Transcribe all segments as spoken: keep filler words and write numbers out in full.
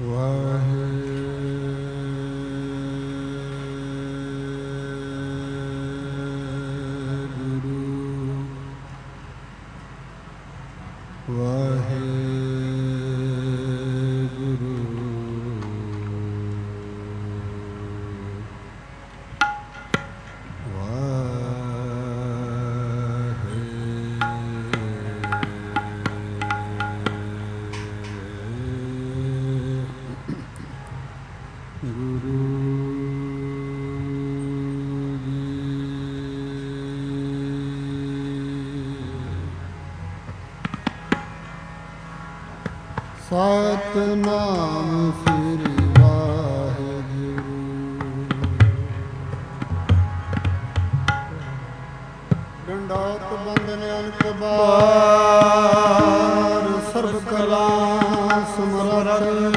ਸਤਿਨਾਮ ਸ੍ਰੀ ਵਾਹਿਗੁਰੂ। ਡੰਡੌਤ ਬੰਦਨ ਅਨਕ ਬਾਰ, ਸਰਬ ਕਲਾ ਸਮਰਥ।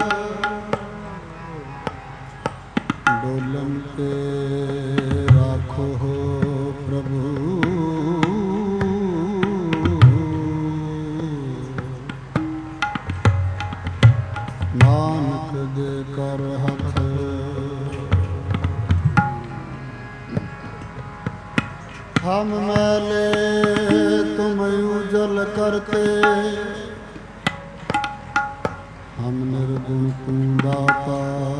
ਡੋਲਨ ਤੇ ਰਾਖੋ ਪ੍ਰਭੂ, ਨਾਨਕ ਦੇ ਕਰ ਹੱਥ। ਹਮ ਮੈਲੇ ਤੁਮ ਉਜਲ ਕਰਤੇ, ਹਮ ਨਿਰਗੁਣ ਤੂੰ ਦਾਤਾ।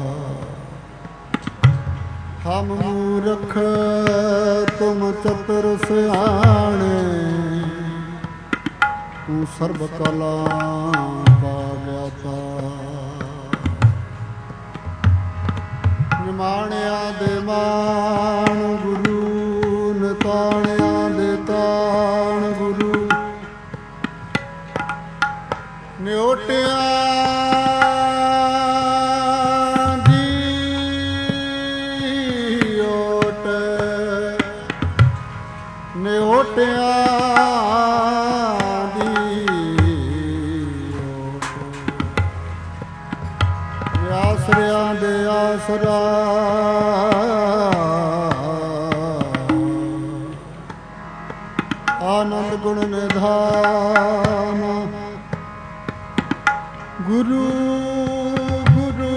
ਹਮ ਮੂਰਖ ਤੁਮ ਚਤੁਰ ਸਿਆਣੇ, ਤੂੰ ਸਰਬ ਕਲਾ ਕਾ ਗਿਆਤਾ। ਨਿਮਾਣਿਆਂ ਦੇ ਮਾਣ ਗੁਰੂ, ਨਿਤਾਣਿਆਂ ਦੇ ਤਾਣ ਗੁਰੂ। ਨਿਓਟਿਆਂ ਦੀ ਓਟ, ਨਿਓਟਿਆਂ ਦੀ ਓਟ। ਆਸਰਿਆਂ ਦੇ ਆਸਰਾ, ਆਨੰਦ ਗੁਣ ਨਿਧਾਨ। ਗੁਰੂ ਗੁਰੂ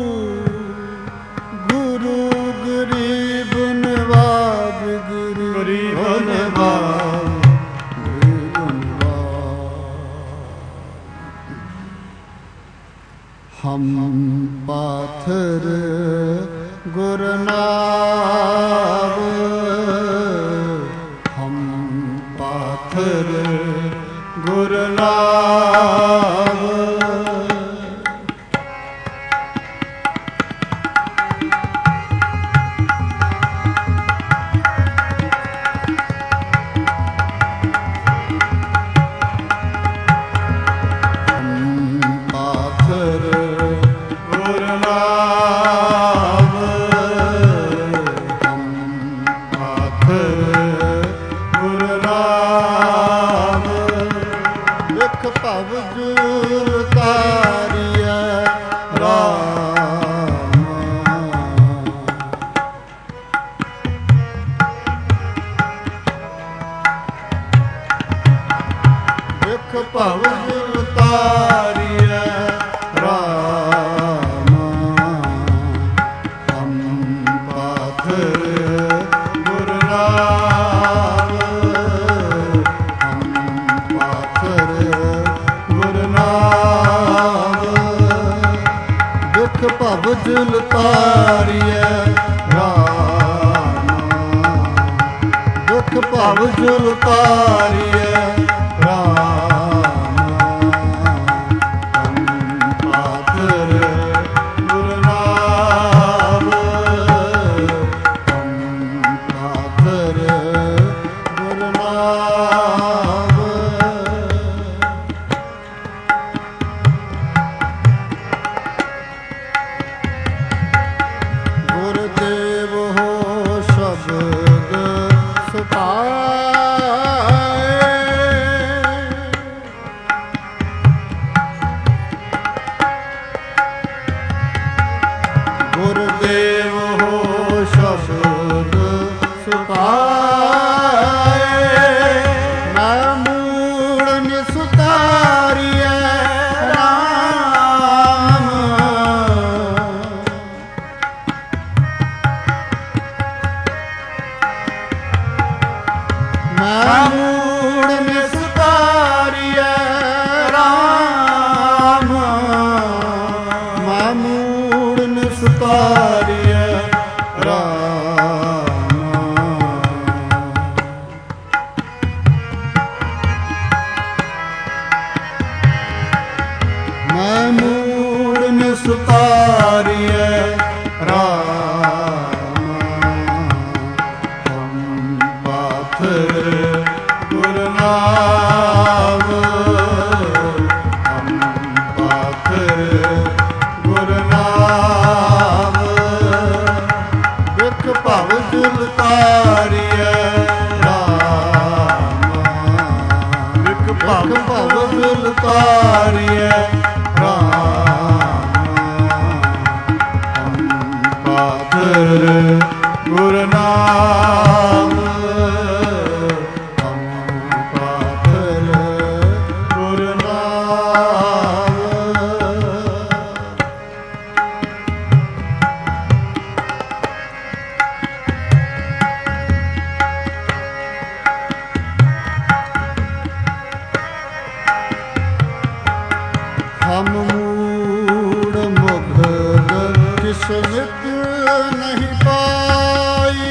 ਗੁਰੂ ਗਰੀਬ ਨਿਵਾਜ, ਗਰੀਬ ਨਿਵਾਜ, ਗਰੀਬ ਨਿਵਾਜ। ਹਮ ਪਾਥਰ ਗੁਰਨਾਮ, ਹਮ ਪਾਥਰ ਗੁਰਨਾਮ। ਭਵ ਜੁਲ ਤਾਰੀਐ ਰਾਮ। ਹਮ ਪਾਥਰ ਗੁਰਨਾਮ, ਹਮ ਪਾਥਰ ਗੁਰਨਾਮ। ਦੁਖ ਭਵ ਜੁਲ ਤਾਰੀਐ ਰਾਮ, ਦੁਖ ਭਵ ਜੁਲ ਤਾਰੀਐ ਰਾਮ। ਗੁਰਦੇਵ ਹੋ ਸ਼ਬਦ ਸੁਭਾਏ, ਗੁਰਦੇਵ ਹੋ ਸ਼ਬਦ ਸੁਭਾਏ। ਮੈਂ ਮੂੜ ਨਿਸੁਤਾਰੀਐ ਰਾਮ, ਮੈਂ ਮੂੜ ਨਿਸਤਾਰੀਐ ਰਾਮ, ਮੈਂ ਮੂੜ ਨਿਸਤਾਰੀਐ ਰਾਮ। ਮੈਂ ਮੂੜ ਨਿਸਤਾਰੀਐ ਰਾਮ, ਹਮ ਪਾਥਰ ਗੁਰੂ ਨਾਮ, ਹਮ ਪਾਥਰ ਗੁਰੂ ਨਾਮ। ਦੁਖ ਭਵ ਜੁਲ ਤਾਰੀਐ ਰਾਮ, ਦੁਖ ਭਵ ਜੁਲ ਤਾਰੀਐ ਰਾਮ, ਹਮ ਪਾਥਰ ਗੁਰੂ ਨਾਮ, ਹਮ ਪਾਥਰ ਗੁਰੂ ਨਾਮ। ਹਮ ਮੂੜ ਮੁਗਧ ਕਿਸ ਨਿਤ ਨਹੀਂ ਪਾਈ,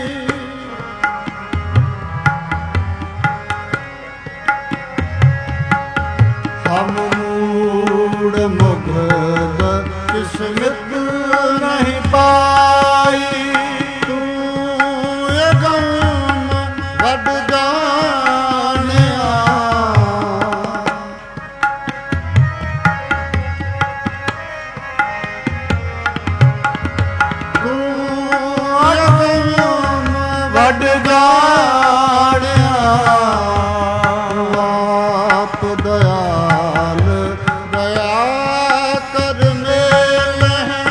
ਹਮ ਮੂੜ ਮੁਗਧ ਕਿਸ ਨਿਤ ਨਹੀਂ ਪਾਈ। ਤੂੰ ਅਗਮ ਵੱਡ ਜਾਣਿਆ, ਵੱਡ ਜਾਣਿਆ। ਆਪ ਦਇਆਲ ਦਇਆ ਕਰ ਮੇਲ ਹੈ,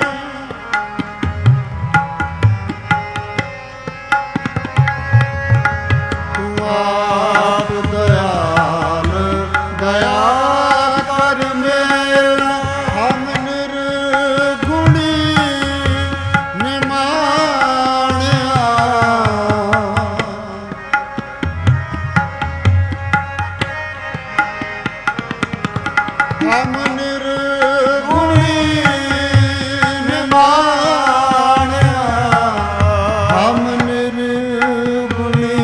ਤੂੰ ਆਪ ਦਇਆਲ ਦਇਆ ਕਰ ਮੇਲ। ਹਮ ਨਿਰਗੁਣੀ ਨਿਮਾਣਿਆ, ਹਮ ਨਿਰਗੁਣੀ ਨਿਮਾਣਿਆ, ਹਮ ਨਿਰਗੁਣੀ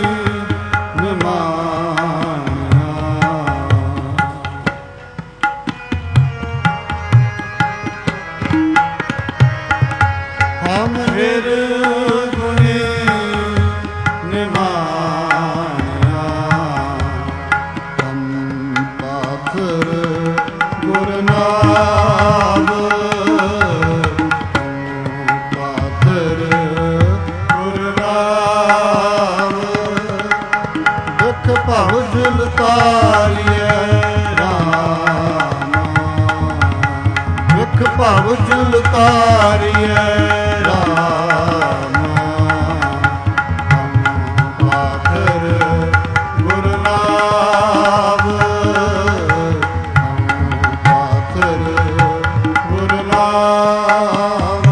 ਨਿਮਾਣਿਆ। ਹਮ ਨਿਰਗੁਣੀ ਨਿਮਾਣਿਆ, ਹਮ ਪਾਥਰ ਗੁਰੂ ਨਾਮ, ਹਮ ਪਾਥਰ ਗੁਰੂ ਨਾਮ। ਦੁਖ ਭਵ ਜੁਲ ਤਾਰੀਐ ਰਾਮ, ਦੁਖ ਭਵ ਜੁਲ ਤਾਰੀਐ ਰਾਮ, ਹਮ ਪਾਥਰ ਗੁਰੂ ਨਾਮ, ਹਮ ਪਾਥਰ ਗੁਰੂ ਨਾਮ।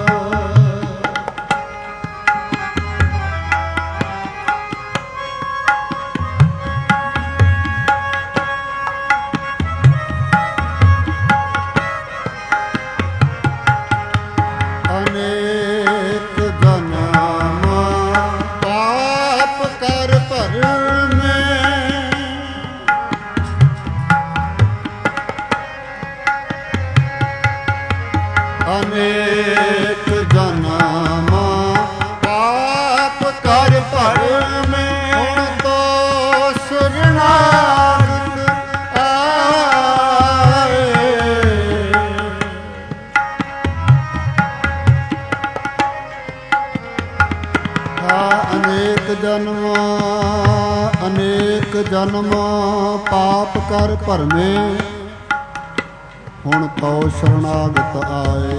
ਅਨੇਕ ਜਨਮ ਪਾਪ ਕਰ ਭਰਮੇ, ਅਨੇਕ ਜਨਮ ਪਾਪ ਕਰ ਭਰਮੇ। ਹੁਣ ਤੋ ਸੁਰਨਾਗਤ ਆਏ, ਅਨੇਕ ਜਨਮ ਅਨੇਕ ਜਨਮ ਪਾਪ ਕਰ ਭਰਮੇ। ਹੁਣ ਤੋ ਸ਼ਰਨਾਗਤ ਆਏ,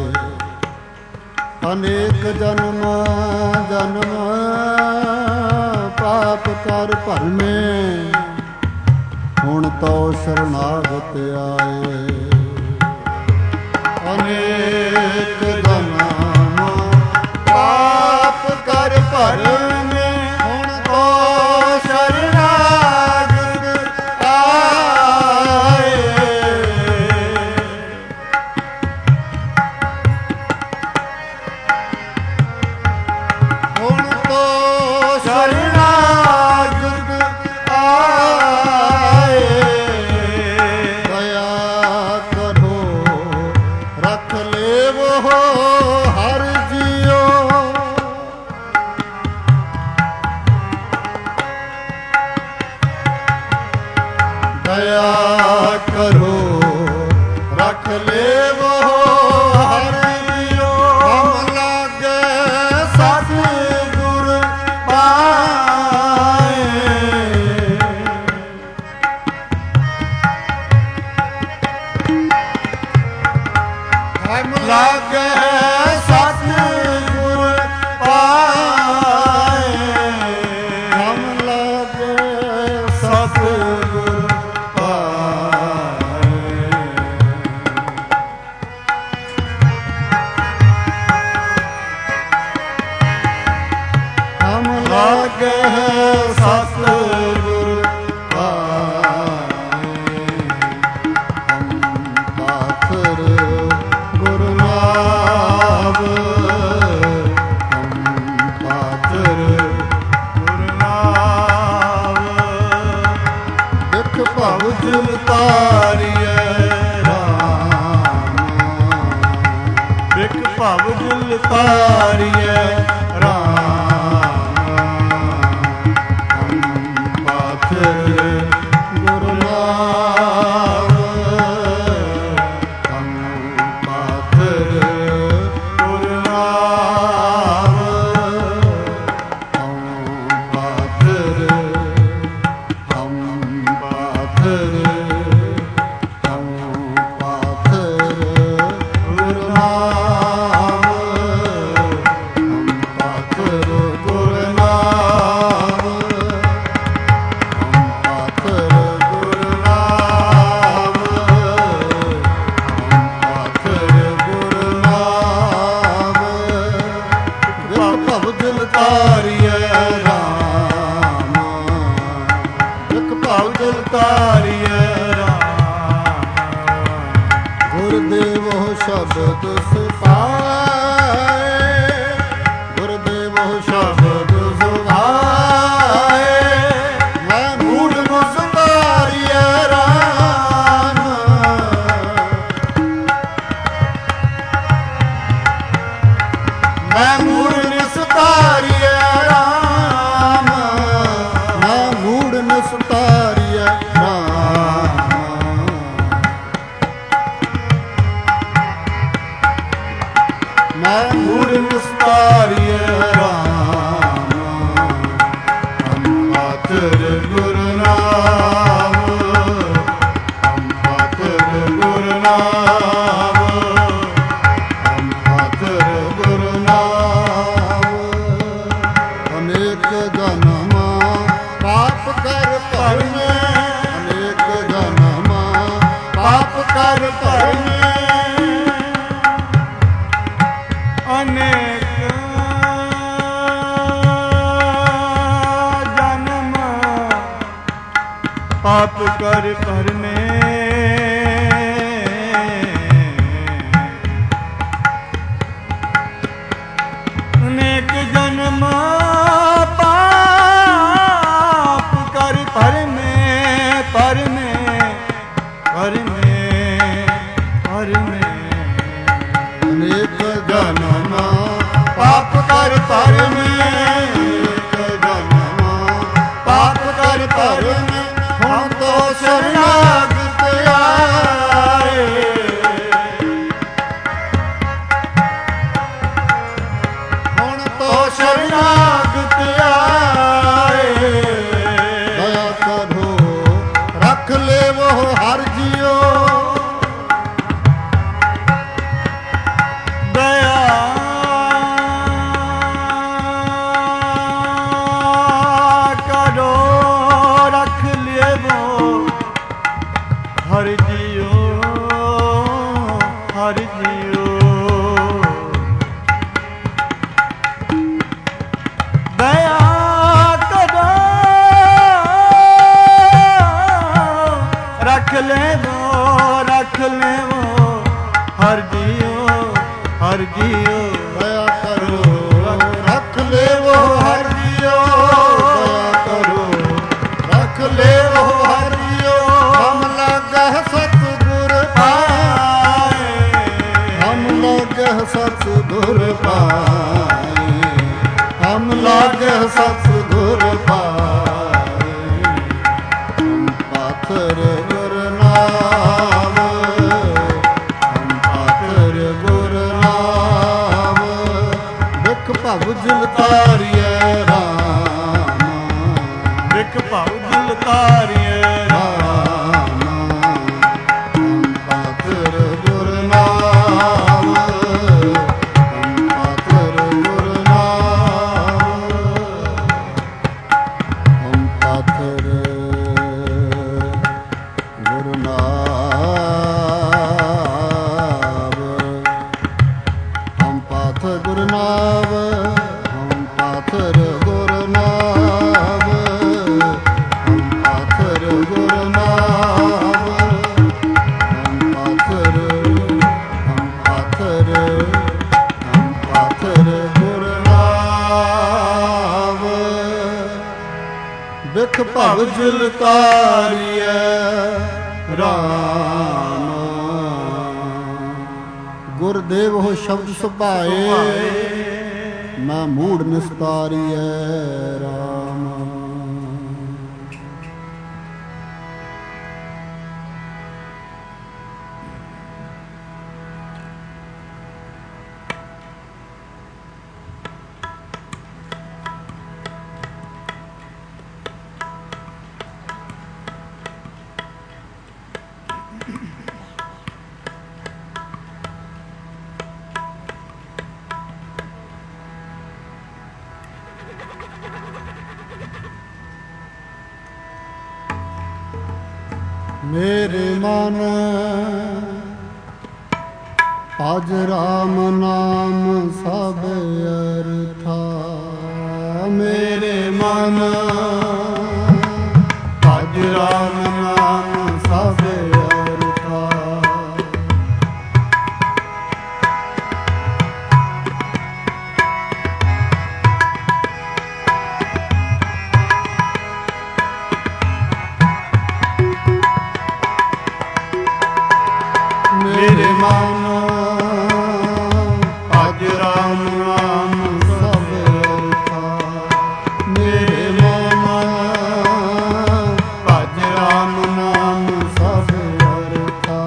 ਅਨੇਕ ਜਨਮ ਜਨਮ ਪਾਪ ਕਰ ਭਰਮੇ। ਹੁਣ ਤੋ ਸ਼ਰਨਾਗਤ ਆਏ, ਅਨੇਕ ਜਨਮ ਪਾਪ ਕਰ ਭਰਮੇ। ਹੁਣ ਤੋ दया करो रख लेवो हर जियो हम लागे सतगुर पाए हम लागे सतगुर पाए हम लागे सतगुर पाए हम लागे सतगुर पाए हम पाथर गुरु नाम हम पाथर गुरु नाम दुख भव जल तारिए राम दुख भव जल तारिए राम हम पाथर गुरु नाम हम पाथर गुरु नाम हम पाथर हम पाथर हम पाथर गुरु नाम हम पाथर गुरु नाम हम पाथर गुरु नाम हम पाथर गुरु नाम दुख भव जल तारिए राम दुख भव जल तारिए राम गुरदेवो शब्द सुभाए गुरदेवो शब्द सुभाए मैं मूढ़ को सुधारिए राम मैं मूढ़ ने सुधारिए राम मैं मूढ़ ने सुधारिए राम मैं मूढ़ ने सुधारिए राम हम पाथर गुरु नाम हम पाथर गुरु नाम हम पाथर गुरु नाम अनेक जन्म पाप कर भर में अनेक जन्म पाप कर भर में अनेक जन्म पाप कर भर में अनेक जन्म पाप कर भर में पर में पर में पर में अनेक जन्म पाप कर भर में अनेक जन्म पाप कर भर में हम तो शरणागत आए हम तो शरणागत आए दया करो रख ले वो हर जियो दया करो रख ले वो हर जियो हर जियो दया करो रख ले वो रख ले वो हर जियो हर जियो दया करो रख ले वो हर जियो दया करो रख ले वो हर जियो हम लगे सतगुर पाए हम लगे सतगुर पाए हम लगे सतगुर पाए हम पाथर ਬਿਖ ਭਵ ਜਲ ਤਾਰੀਐ ਰਾਮ। ਗੁਰਦੇਵ ਹੋ ਸ਼ਬਦ ਸੁਭਾਏ ਮੈਂ ਮੂੜ ਨਿਸਤਾਰੀਐ ਰਾਮ। ਮੇਰੇ ਮਨ ਭਜ ਰਾਮ ਨਾਮ ਸਭ ਅਰਥਾ। ਮੇਰੇ ਮਨ ਭਜ ਰਾਮ ਨਾਮ ਸਭ ਅਰਥਾ। ਮੇਰੇ ਮਨ ਭਜ ਰਾਮ ਨਾਮ ਸਭ ਅਰਥਾ। ਮੇਰੇ ਮਨ ਭਜ ਰਾਮ ਨਾਮ ਸਭ ਅਰਥਾ।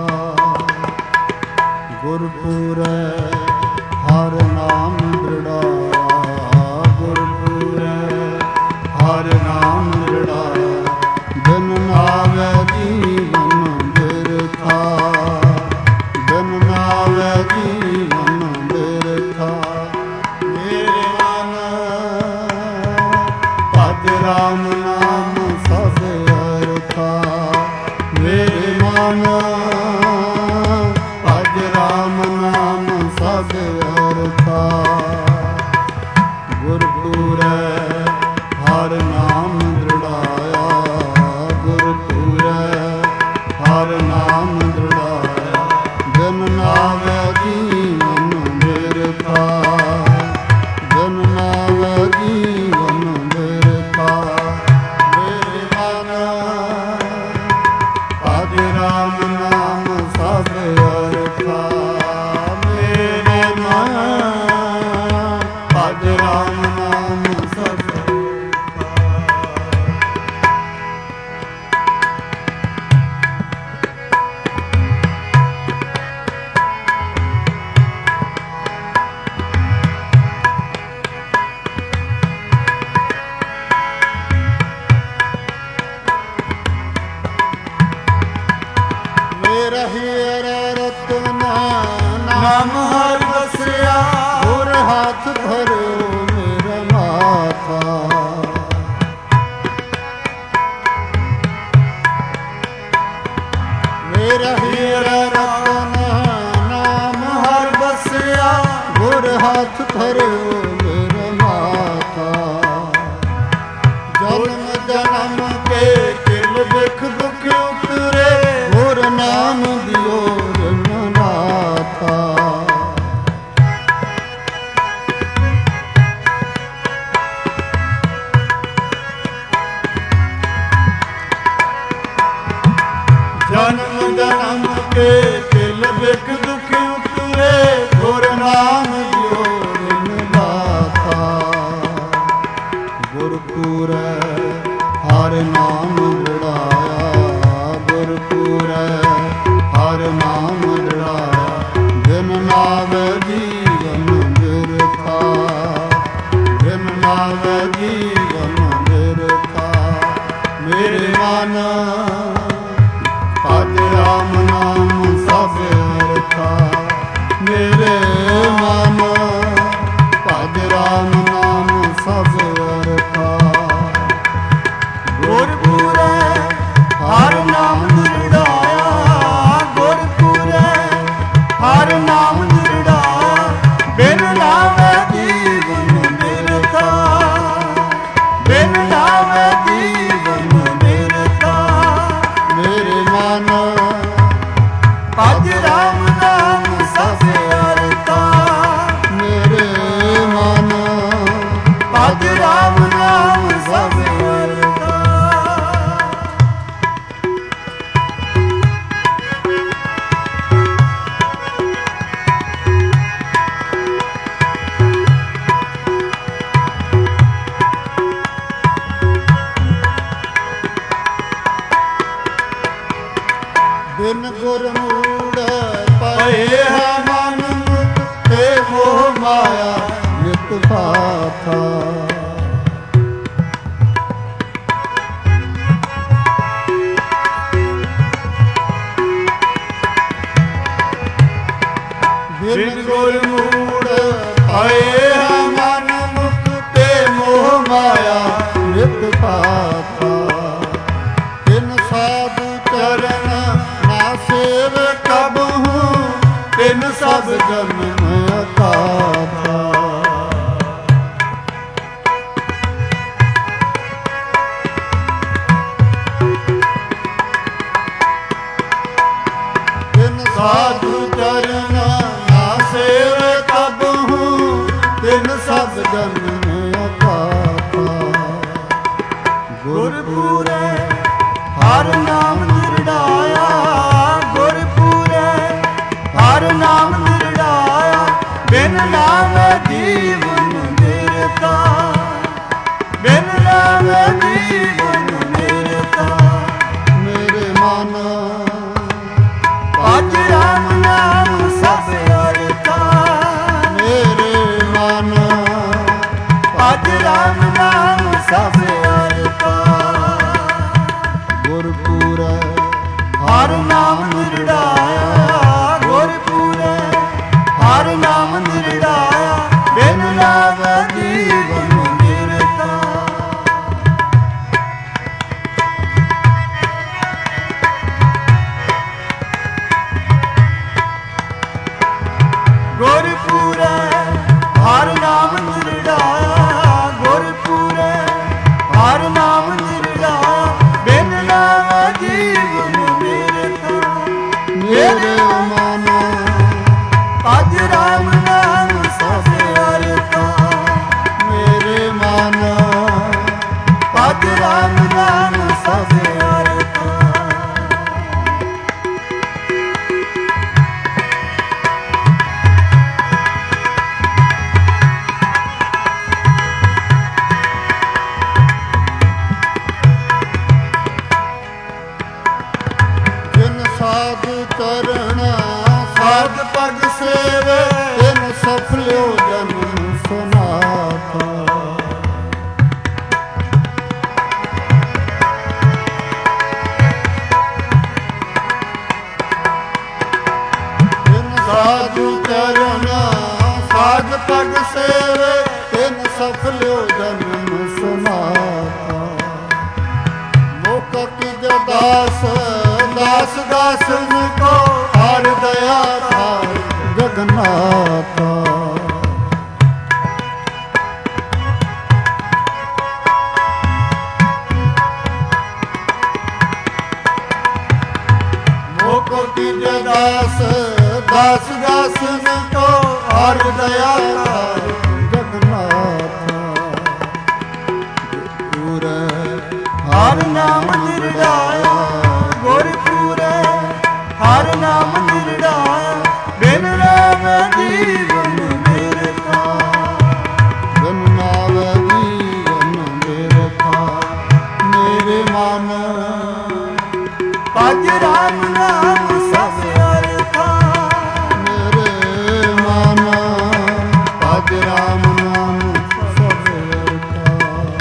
ਗੁਰਪੁਰੈ ਹਰਿ ਨਾਮ ਦ੍ਰਿੜਾਇਆ। ਗੁਰਪੁਰੈ ਹਰਿ ਨਾਮ ਦ੍ਰਿੜਾਇਆ। ਬਿਨ ਨਾਵੈ ਜੀਵਨ ਬਿਰਥਾ। ਬਿਨ ਨਾਵੈ ਜੀਵਨ ਬਿਰਥਾ। ਮੇਰੇ ਮਨ ਭਜ ਰਾਮ ਨਾਮ ਸਭ ਅਰਥਾ। ਮੇਰੇ ਮਨ ਭਜ ਰਾਮ ਨਾਮ ਸਭ ਅਰਥਾ। ਗੁਰਪੁਰੈ ਹਰਿ ਨਾਮ ਦ੍ਰਿੜਾਇਆ। ਗੁਰਪੁਰੈ ਹਰਿ ਨਾਮ ਦ੍ਰਿੜਾਇਆ। ਬਿਨ ਨਾਵੈ ਜੀਵਨ ਬਿਰਥਾ। ਬਿਨ ਨਾਵੈ ਜੀਵਨ ਬਿਰਥਾ। ਮੇਰੇ ਮਨ ਭਜ ਰਾਮ ਨਾਮ ਸਭ ਅਰਥਾ। ਮੇਰੇ ਮਨ ਭਜ ਰਾਮ ਨਾਮ ਸਭ ਅਰਥਾ। ਮੇਰਾ ਹੀਰਾ ਰਤਨਾ ਨਾਮ ਹਰਿ ਵਸਿਆ। ਗੁਰ ਹੱਥ ਧਰਿਓ ਮੇਰਾ ਮਾਤਾ। ਮੇਰਾ ਹੀਰਾ ਰਤਨਾ ਨਾਮ ਹਰਿ ਵਸਿਆ। ਗੁਰ ਹੱਥ ਧਰਿਓ ਮੇਰਾ ਮਾਤਾ। ਜਨਮ ਜਨਮ ਕੇ ਕਿਲ ਬਿਖ ਦੁਖ ਉਤਰੇ। ਗੁਰ ਨਾਮ ਦਿਓ ਰਣ ਨਾਥਾ। ਜਨਮ ਜਨਮ ਕੇ ਕਿਲ ਬਿਖ ਦੁਖ ਉਤਰੇ। ਗੁਰ ਨਾਮ ਦਿਓ ਰਣ ਨਾਥਾ। ਗੁਰਪੁਰੈ ਹਰਿ ਨਾਮ ਦ੍ਰਿੜਾਇਆ। ਗੁਰਪੁਰੈ ਹਰਿ ਨਾਮ ਦ੍ਰਿੜਾਇਆ। ਬਿਨ ਨਾਵੈ ਜੀਵਨ ਬਿਰਥਾ। ਬਿਨ ਨਾਵੈ ਜੀਵਨ ਬਿਰਥਾ। ਮੇਰੇ ਮਨ ਭਜ ਰਾਮ ਨਾਮ ਸਭ ਅਰਥਾ। ਮੇਰੇ ਮਨ ਭਜ ਰਾਮ ਨਾਮ ਸਭ ਅਰਥਾ। ਗੁਰਪੁਰੈ ਹਰਿ ਨਾਮ ਦ੍ਰਿੜਾਇਆ। ਗੁਰਪੁਰੈ ਹਰਿ ਨਾਮ ਦ੍ਰਿੜਾਇਆ। ਬਿਨ ਨਾਵੈ ਜੀਵਨ ਬਿਰਥਾ। ਬਿਨ ਗੁਰ ਮੂੜ ਪਏ ਹੈ ਮਨ ਮੁਕਤੇ ਮੋਹ ਮਾਇਆ ਨਿਤ ਭਾਥਾ। ਬਿਨ ਗੁਰ ਮੂੜ ਪਏ ਹੈ ਮਨ ਮੁਕਤੇ ਮੋਹ ਮਾਇਆ ਨਿਤ ਭਾਥਾ। ਤਿਨ ਸਾਧੂ ਚਰਨ ਨਾ ਸੇਵ ਕਬਹੂ ਤਿਨ ਸਭ ਜਨਮ ਅਕਾਥਾ। ਤਿਨ ਸਾਧੂ ਚਰਨ ਨਾ ਸੇਵ ਕਬਹੂ ਤਿਨ ਸਭ ਜਨਮ ਅਕਾਥਾ। ਗੁਰਪੂਰੇ ਹਰ ਨਾਮ ਨਿਰੜਾਇਆ ਗੁਰਪੂਰੇ ਹਰ ਨਾਮ ਨਿਰੜਾਇਆ। ਬਿਨ ਨਾਮ ਜੀਵਨ ਨਿਰਤਾ ਬਿਨ ਨਾਮ ਜੀਵਨ ਨਿਰਤਾ। ਮੇਰੇ ਮਨ ਭਜ ਰਾਮ ਨਾਮ ਸਭ ਅਰਥਾ। ਮੇਰੇ ਮਨ ਭਜ ਰਾਮ ਨਾਮ ਸਭ ਅਰਥਾ। ਗੁਰਪੂਰੇ ਹਰ ਨਾਮ ਨਿਰੜਾਇਆ ਗੁਰਪੂਰੇ ਹਰ ਨਾਮ ਨਿਰੜਾਇਆ। ਬਿਨ ਨਾਮ ਜੀਵਨ ਨਿਰਤਾ। ਗੁਰਪੂਰੇ ਹਰ ਨਾਮ ਨਿਰੜਾਇਆ ਗੁਰਪੂਰੇ ਹਰ ਨਾਮ ਨਿਰੜਾਇਆ। ਬਿਨ ਨਾਮ ਜੀਵਨ ਨਿਰਤਾ। ਮੇਰੇ ਮਨ ਭਜ ਰਾਮ ਨਾਮ ਸਭ ਅਰਥਾ। ਮੇਰੇ ਮਨ ਭਜ ਰਾਮ ਨਾਮ ਸਭ ਅਰਥਾ। ਜਿਨ ਸਾਧ ਚਰਨ ਸਾਧ ਪਗ ਸੇਵੇ ਤਿਨ ਸਫਲਿਓ ਜਨਮ ਸੁਨਾਥਾ। ਜਿਨ ਸਾਧੂ ਚਰਨ ਸਾਧ ਪਗ ਸੇਵੇ ਤਿਨ ਸਫਲਿਓ ਜਨਮ ਸੁਨਾਥਾ। ਮੁਖ ਕੀ ਦਾਸ ਦਾਸ ਦਾਸਨ ਕੋ ਹਰ ਦਇਆ ਧਾਰ ਜਗਨਾਥਾ। ਮੋਕੋ ਕੀ ਦਾਸ ਦਾਸ ਦਾਸਨ ਕੋ ਹਰ ਦਇਆ ਧਾਰ ਜਗਨਾਥਾ। ਗੁਰਪੂਰੇ ਹਰ ਨਾਮ ਨਿਰੜਾਇਆ ਗੁਰਪੂਰੇ ਹਰ ਨਾਮ ਨਿਰੜਾਇਆ। ਬਿਨ ਨਾਮ ਜੀਵਨ ਨਿਰਤਾ ਬਿਨ ਨਾਮ ਜੀਵਨ ਨਿਰਤਾ। ਮੇਰੇ ਮਨ ਭਜ ਰਾਮ ਨਾਮ ਸਭ ਅਰਥਾ। ਮੇਰੇ ਮਨ ਭਜ ਰਾਮ ਨਾਮ ਸਭ ਅਰਥਾ।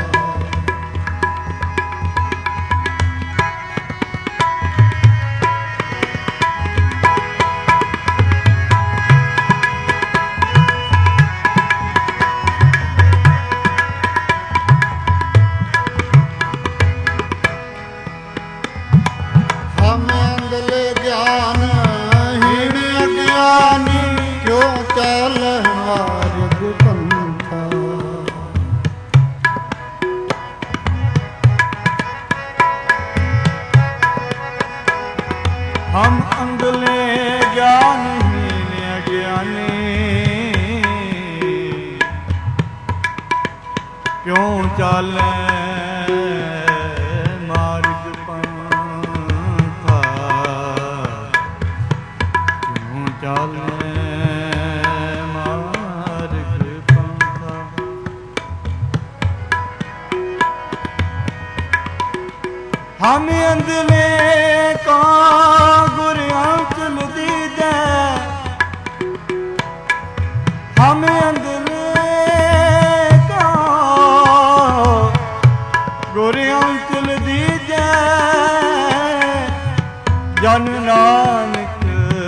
ਹਮ ਅੰਗਲੇ ਗਿਆਨਹੀਨ ਅਗਿਆਨੀ ਕਿਉਂ ਚਾਲੇ ਮਾਰਗ ਪੰਥਾ। ਕਿਉਂ ਚਾਲੇ ਮਾਰਗ ਪੰਥਾ। ਹਮ ਅੰਧਲੇ ਕਾ ਗੁਰ ਅੰਚਲ ਦੀਜੈ, ਹਮ ਅੰਧਲੇ ਕਾ ਗੁਰ ਅੰਚਲ ਦੀਜੈ, ਜਨ ਨਾਨਕ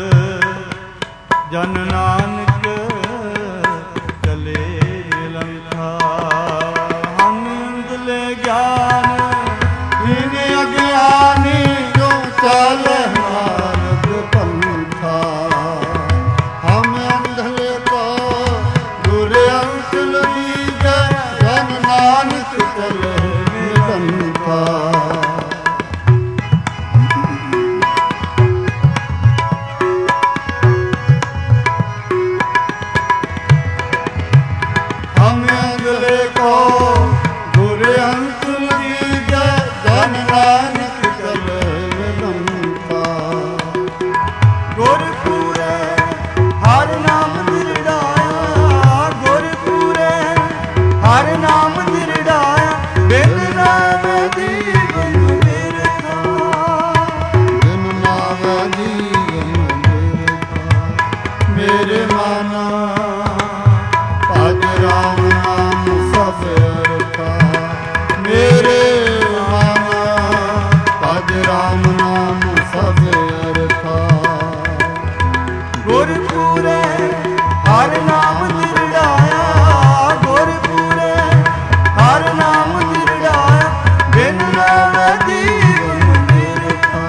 ਜਨ ਨਾਨਕ ਚਲੇ ਨਿਰੰਕਾਰ। ਹਮ ਅੰਧਲੇ ਗਿਆਨ ਹੀਨ ਅਗਿਆਨੀ ਜੋ ਚਾਲੈ ਮਾਰਗ ਪੰਥਾ। ਹਮ ਅੰਧਲੇ ਕੋ ਗੁਰ ਅੰਚਲ ਦੀਜੈ, ਜਨ ਨਾਨਕ ਚਲੇ ਨਿਰੰਕਾਰ। ਹਮ ਅੰਧਲੇ ਕੋ ਗੁਰ ਅੰਚਲ ਦੀਜੈ, ਜਨ ਨਾਨਕ ਚਲੇ ਨਿਰੰਕਾਰ। ਗੁਰਪੂਰੇ ਹਰਿ ਨਾਮ ਦਿਰੜਾਇਆ, ਗੁਰਪੂਰੇ ਹਰਿ ਨਾਮ ਦਿਰੜਾਇਆ, ਬਿਨ ਨਾਮ ਜੀਵਨ ਬਿਰਥਾ। ਬਿਨ ਨਾਮ ਜੀਵਨ ਬਿਰਥਾ। ਮੇਰੇ ਮਨ ਭਜ ਰਾਮ ਨਾਮ ਸਭ ਅਰਥਾ। ਮੇਰੇ ਮਨ ਭਜ ਰਾਮ ਨਾਮ ਸਭ ਅਰਥਾ। ਗੁਰਪੂਰੇ ਹਰਿ ਨਾਮ ਦਿਰੜਾਇਆ, ਗੁਰਪੂਰੇ ਹਰਿ ਨਾਮ ਦਿਰੜਾਇਆ, ਬਿਨ ਨਾਮ ਜੀਵਨ ਬਿਰਥਾ।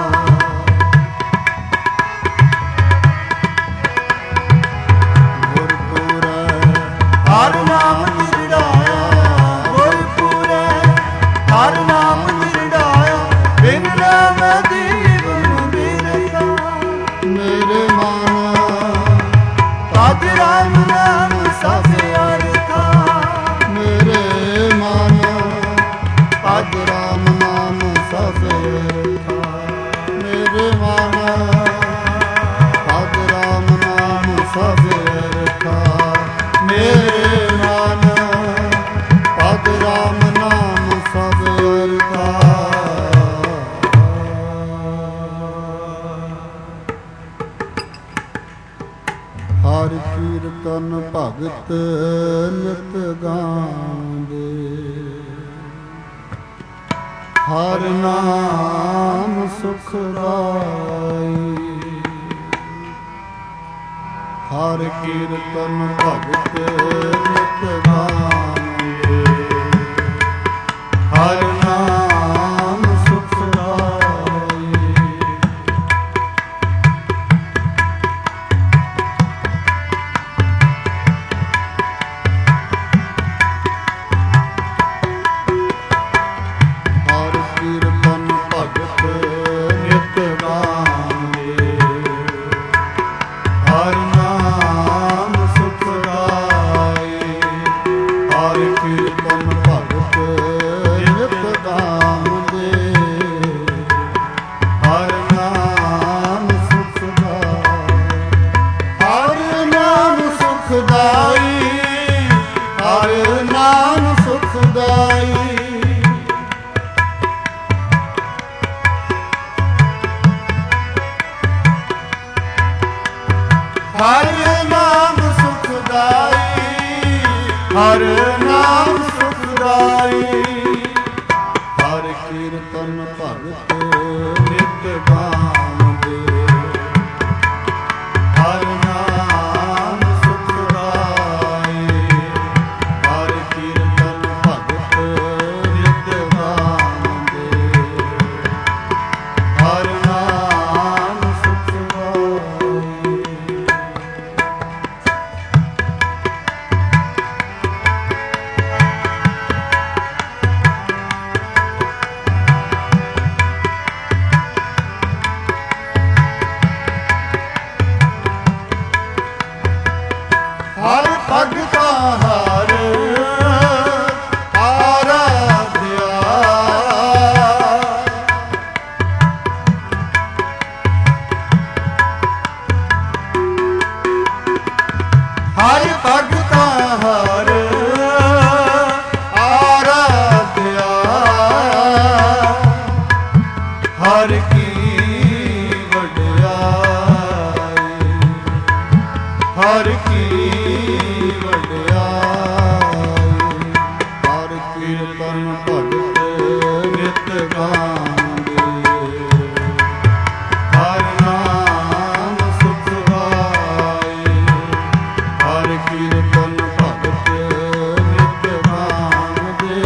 ਗੁਰਪੂਰੇ ਹਰਿ ਨਾਮ ਦਿਰੜਾਇਆ, ਗੁਰਪੂਰੇ ਹਰਿ ਨਾਮ ਦਿਰੜਾਇਆ, ਬਿਨ ਨਾਮ ਜੀਵਨ ਬਿਰਥਾ। ਮੇਰੇ ਮਨ ਭਜ ਰਾਮ ਨਾਮ ਸਭ ਅਰਥਾ। ਮੇਰੇ ਮਨ ਭਜ ਰਾਮ ਨਾਮ ਸਭ ਅਰਥਾ। ਮੇਰੇ ਮਨ ਭਜ ਰਾਮ ਨਾਮ ਸਭ ਅਰਥਾ। ਮੇਰੇ ਮਨ ਭਜ ਰਾਮ ਨਾਮ ਸਭ ਅਰਥਾ। ਹਰਿ ਕੀਰਤਨ ਭਗਤ ਨਿਤ ਗਾਉਂਦੇ, ਹਰਿ ਨਾਮ ਸੁਖਦਾਈ। ਹਰਿ ਕੀਰਤਨ ਭਗਤ ਨਿਤ ਗਾਉਂਦੇ, ਹਰਿ ਨਾਮ ਸੁਖਦਾਈ। ਹਰਿ ਕੀਰਤਨ ਭਗਤ ਨਿਤ ਗਾਉਂਦੇ, ਹਰਿ ਨਾਮ ਸੁਖਦਾਈ। ਹਰਿ ਕੀਰਤਨ ਭਗਤ ਨਿਤ ਕੀਰਤਨ ਭਗਤ ਨਿਤ ਗਾਉਂਦੇ। ਹਰਿ ਨਾਮ ਸੁਖ ਗਾਏ, ਹਰਿ ਕੀਰਤਨ ਭਗਤ ਨਿਤ ਗਾਉਂਦੇ।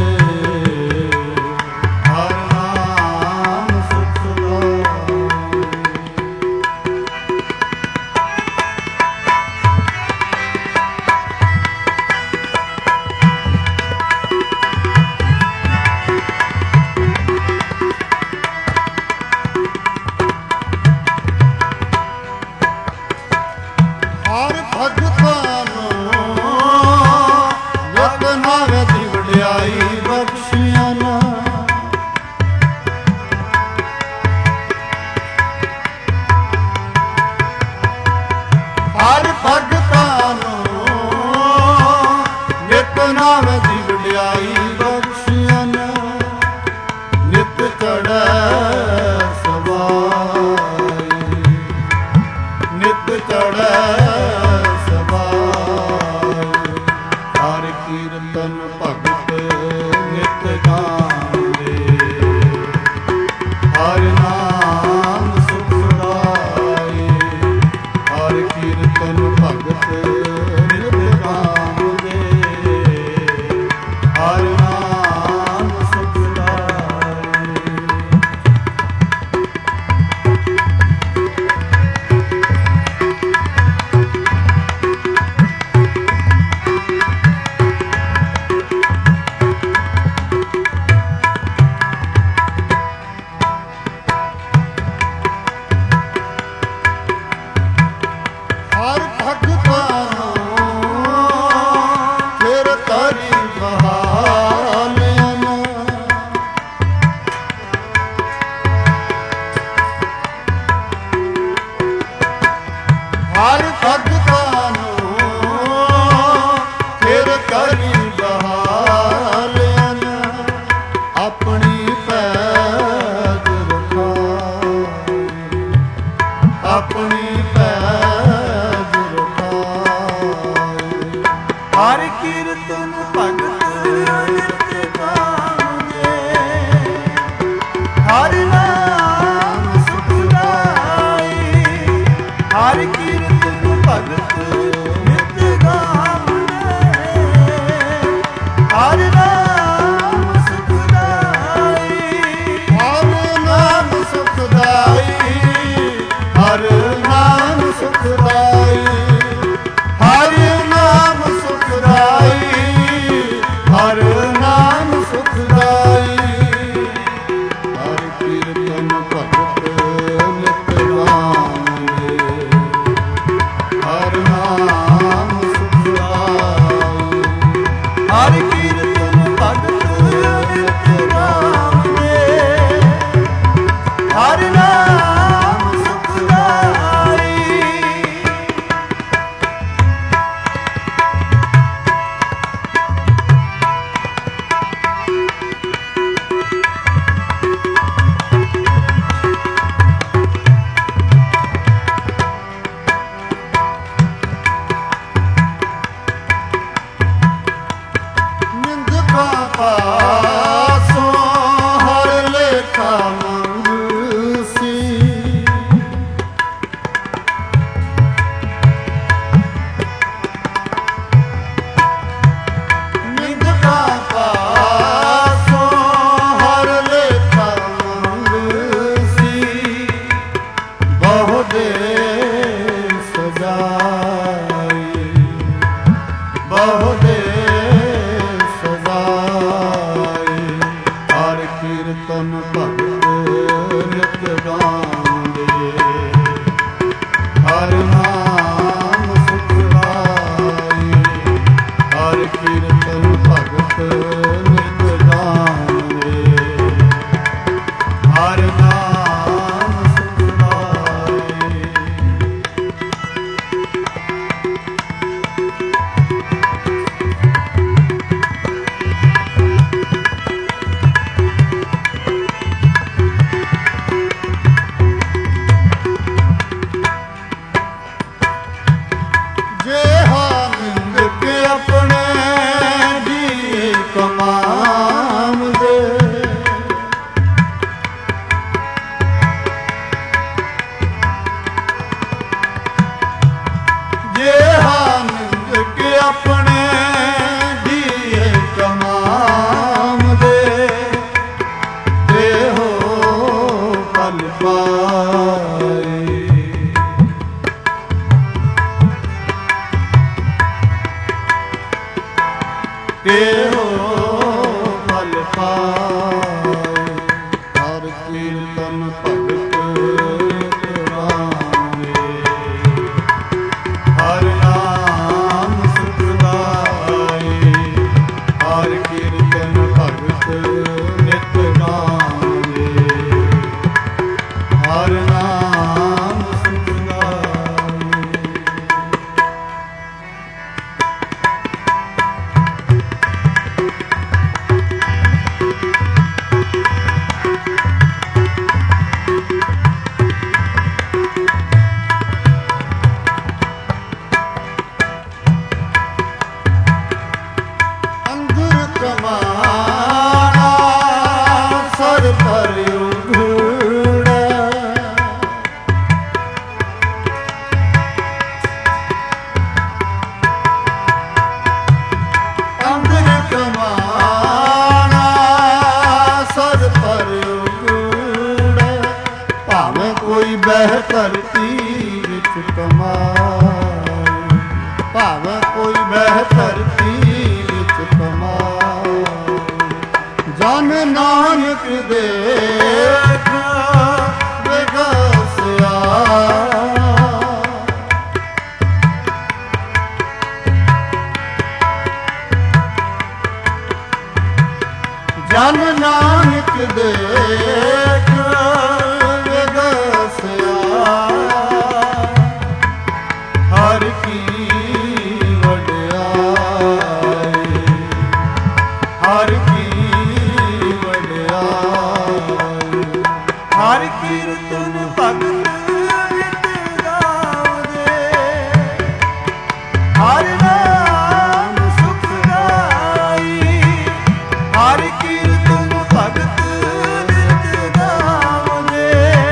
ਹਰਿ ਨਾਮ ਸੁਖ ਗਾਏ। ਹਰ ਭਗਤਾਂ ਨੂੰ ਯਤਨਾਵੇ ਦੀ ਵਡਿਆਈ ਬਖਸ਼ਿਆ ਨਾ। ਹਰ ਭਗਤਾਂ ਨੂੰ ਯਤਨਾਵੇ ਦੀ ਵਡਿਆਈ ਬਖਸ਼ਿਆ ਨਾ। ਨਿਤ ਚੜ੍ਹੈ ਸਵਾਈ, ਨਿਤ ਚੜ੍ਹੈ ਹਰਿ ਕੀਰਤਨ ਭਗਤ ਨਿਤ ਗਾਉਂਦੇ। ਹਰਿ ਨਾਮ ਸੁਖ ਗਾਏ, ਹਰਿ ਕੀਰਤਨ ਭਗਤ ਨਿਤ ਗਾਉਂਦੇ। ਹਰਿ ਨਾਮ ਸੁਖ ਗਾਏ। ਨਾਨਕ ਦੇਖ ਵਿਗਸਿਆ। ਜਨ ਨਾਨਕ ਦੇਖ ਵਿਗਸਿਆ। ਹਰ ਕੀ ਵਡਿਆਈ, ਹਰ ਕੀ ਵਡਿਆਈ। ਹਰ ਕੀਰਤਨ ਭਗਤ ਨਿਤ ਗਾਵਦੇ, ਹਰ ਨਾਮ ਸੁਖਦਾਈ। ਹਰ ਕੀਰਤਨ ਭਗਤ ਨਿਤ ਗਾਵਦੇ,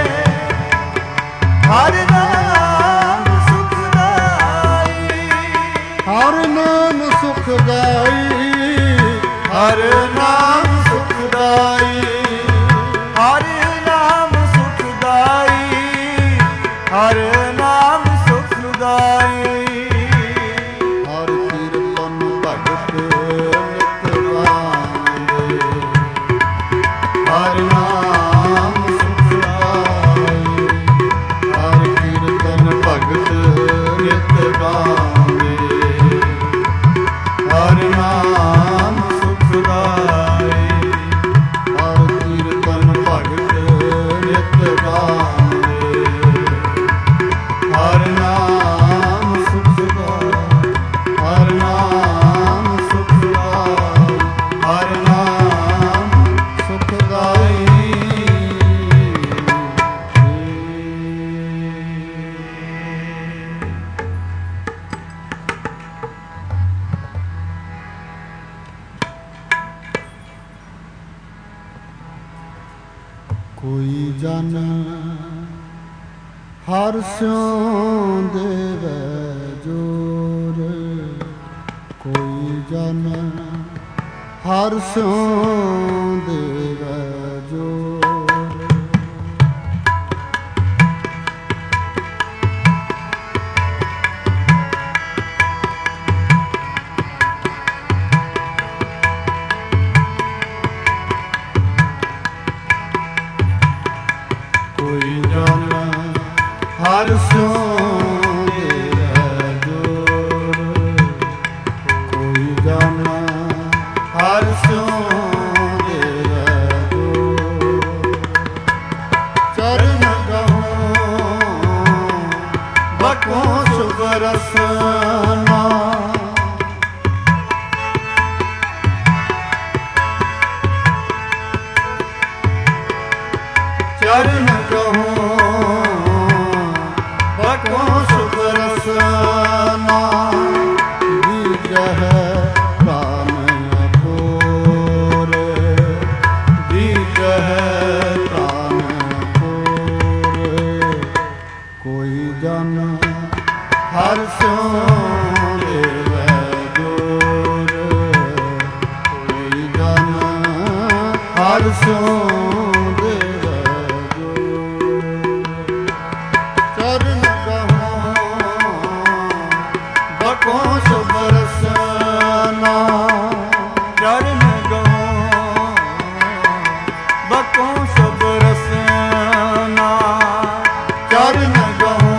ਹਰ ਨਾਮ ਸੁਖਦਾਈ। ਹਰ ਨਾਮ ਸੁਖਦਾਈ, ਹਰ ਨਾਮ ਸੁਖਦਾਈ। ਹਰ ਨਾਮ ਸੁਖਦਾਈ, ਹਰ ਨਾਮ ਸੁਖਦਾਈ। ਹਰ ਕੀਰਤਨ ਭਗਤ ਨਿਤ ਗਾਵਦੇ, ਹਰ ਨਾਮ ਸੁਖਦਾਈ। ਹਰ ਕੀਰਤਨ ਭਗਤ ਨਿਤ ਗਾਵਦੇ, ਹਰ ਨਾਮ ਸੁਖਦਾਈ। ਹਰ ਕੀਰਤਨ ਭਗਤ ਨਿਤ ਗਾਵਦੇ, ਹਰ ਨਾਮ ਸੁਖਦਾਈ। ਹਰ ਨਾਮ ਸੁਖਦਾਈ, ਹਰ ਨਾਮ ਸੁਖਦਾਈ। ਕੋਈ ਜਨ ਹਰ ਸਿਉ ਦੇਵੈ ਜੋਰ। ਕੋਈ ਜਨ ਹਰ ਸਿਉ ਦੇਵੈ ਜੋਰ। ਕੋਈ ਜਨ ਹਰ ਸਿਉ ਦੇਵੈ ਜੋਰ। ਕੋਈ ਜਨ ਹਰ ਸਿਉ ਦੇਵੈ ਜੋਰ। ਚਰਨ ਗਹੁ ਬਕੋ ਸੁਖ ਰਸਨਾ। ਚਰਨ ਗਹੁ ਬਕੋ ਸੁਖ ਰਸਨਾ। ਦੀਜਹਿ ਪ੍ਰਾਨ ਅਪੋਰ, ਦੀਜਹਿ ਪ੍ਰਾਨ ਅਪੋਰ। ਕੋਈ ਜਨ ਹਰ ਸਿਉ ਦੇਵੈ ਜੋਰ। ਕੋਈ ਜਨ ਹਰ ਸਿਉ ਬਕੋ ਸੁਖ ਰਸਨਾ। ਚਰਨ ਗਹੁ ਬਕੋ ਸੁਖ ਰਸਨਾ। ਚਰਨ ਗਹੁ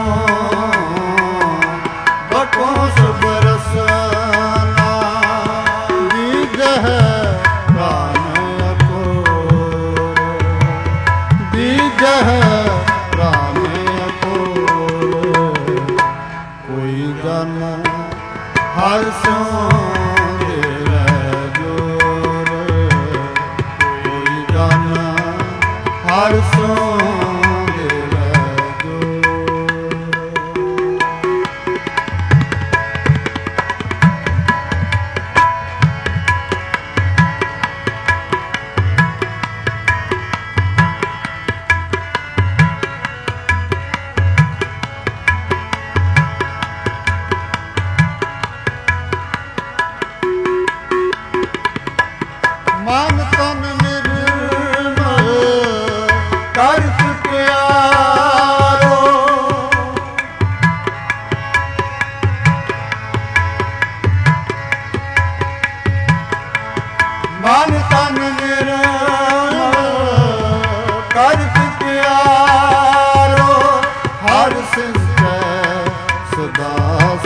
ਬਕੋ ਸੁਖ ਰਸਨਾ। ਦੀਜਹਿ ਪ੍ਰਾਨ ਅਪੋਰ,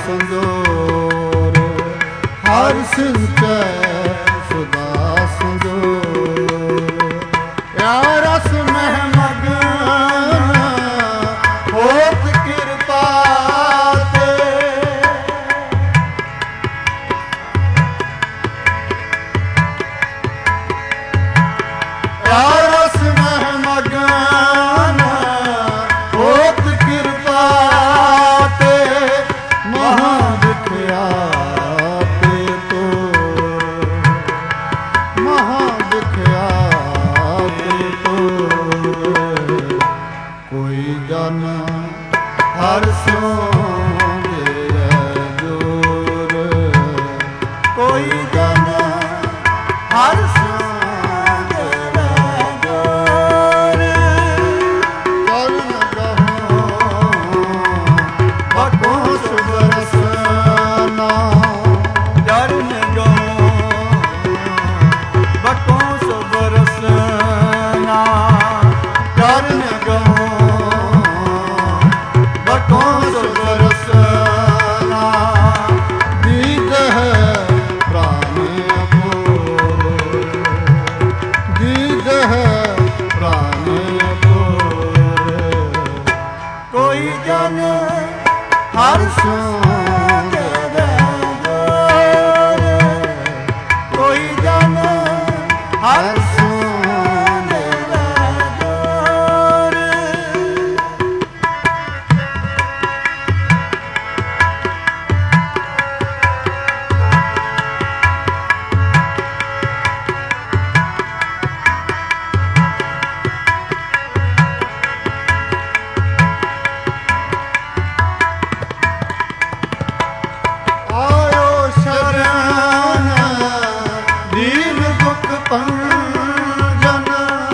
ਸੰਜੋਰ, ਹਰ ਸਿੰਚੈ ਸਦਾ ਸੰਜੋਰ। ਯਾ ਰਸ ਮਹਿ ਮਗਨ ਹੋਤ ਕਿਰਪਾ ਤੇ, ਯਾ ਰਸ ਮਹਿ ਮਗਨ ਹੋਤ ਕਿਰਪਾ ਤੇ, ਮਹਾ ਵਿਖਿਆਤੇ ਤੋਰ, ਮਹਾ ਵਿਖਿਆਤੇ ਤੋਰ। ਕੋਈ ਜਨ ਹਰਿ ਸਿਉ ਦੇੈ ਜੋਰ, ਕੋਈ ਜਨ ਹਰਿ ਸਿਉ ਦੇੈ ਜੋਰ। ਚਰਨ ਗਹੋ ਬਕੋਸ ਬਰਸਨਾ, ਚਰਨ ਗਹੋ ਬਕੋਸ ਬਰਸਨਾ, ਚਰਨ ਗਹੋ ਬਕੋਸ ਬਰਸਨਾ। ਦੀਜਹਿ ਪ੍ਰਾਨ ਅਪੋਰ, ਦੀਜਹਿ ਪ੍ਰਾਨ ਅਪੋਰ। ਕੋਈ ਜਨ ਹਰਿ ਸਿਉ ਦੇੈ ਜੋਰ, ਕੋਈ ਜਨ ਹਰਿ ਸਿਉ ਦੇੈ ਜੋਰ। ਆਇਓ ਸ਼ਰਨ ਦੀਨ ਦੁਖ ਭੰਜਨ,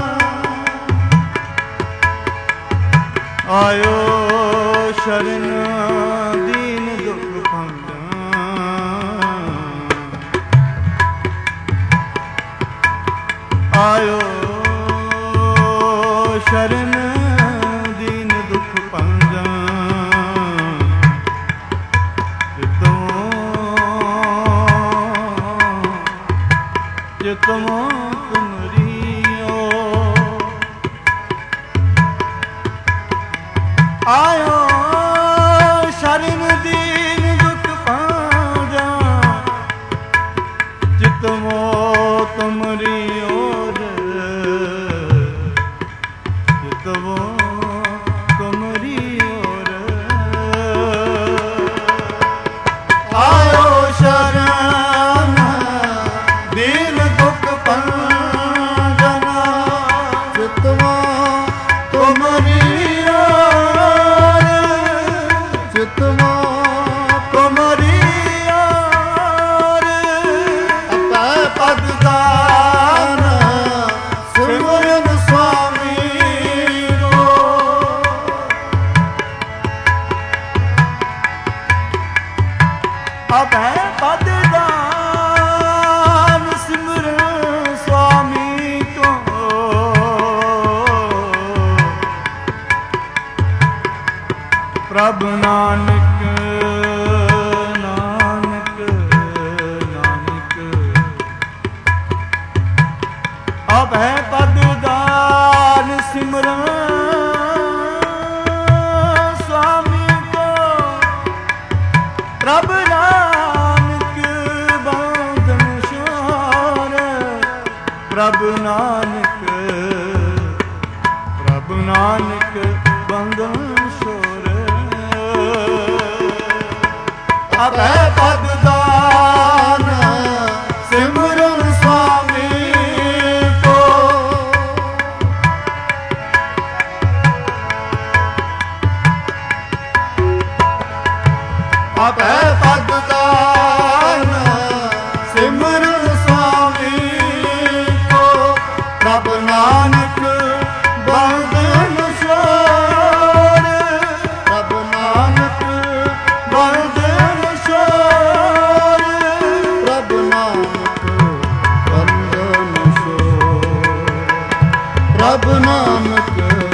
ਆਇਓ ਸ਼ਰਨ ਦੀਨ ਦੁਖ ਭੰਜਨ। ਆਇਓ ਸ਼ਰਨ ਦੀਨ ਦੁਖ ਭੰਜਨ। ਜਿਤਮੋ ਤੁਮਰੀਓ, ਆਇਓ ਸ਼ਰਨ ਦੀਨ ਦੁਖ ਭੰਜਨ। ਜਿਤਮੋ ਤੁਮਰੀਓ, ਜਿਤਮੋ ਤੁਮਰੀਓ। ਆਇਓ ਸ਼ਰਨ ਦੀਨ ਦੁਖ ਭੰਜਨ। ਜਿਤਮੋ ਤੁਮਰੀਓ, ਜਿਤਮੋ ਤੁਮਰੀਓ। ਆਪੈ ਪਦ ਦਾਨ ਸਿਮਰਨ ਸੁਆਮੀ ਕੋ, ਆਪੈ ਪਦ ਦਾਨ ਸਿਮਰਨ ਸੁਆਮੀ ਕੋ। ਪ੍ਰਭ ਨਾਨਕ, ਨਾਨਕ, ਨਾਨਕ। ਆਪੈ ਪਦ ਦਾਨ ਸਿਮਰਨ ਸੁਆਮੀ ਕੋ। ਪ੍ਰਭ ਨਾਨਕ ਬੰਧਨ ਛੋੜ, ਪ੍ਰਭ ਨਾਨਕ, ਪ੍ਰਭ ਨਾਨਕ ਬੰਧਨ ਛੋੜ। ਆਪੈ ਪਦ ਦਾਨ ਸਿਮਰਨ ਸੁਆਮੀ ਕੋ। ਆਪੈ ਪਦ ਦਾਨ ਸਿਮਰਨ ਸੁਆਮੀ ਕੋ। ਪ੍ਰਭ ਨਾਨਕ ਬੰਧਨ ਛੋੜ, ਪ੍ਰਭ ਨਾਨਕ ਬੰਧਨ ਛੋੜ, ਪ੍ਰਭ ਨਾਨਕ ਬੰਧਨ ਛੋੜ, ਪ੍ਰਭ ਨਾਨਕ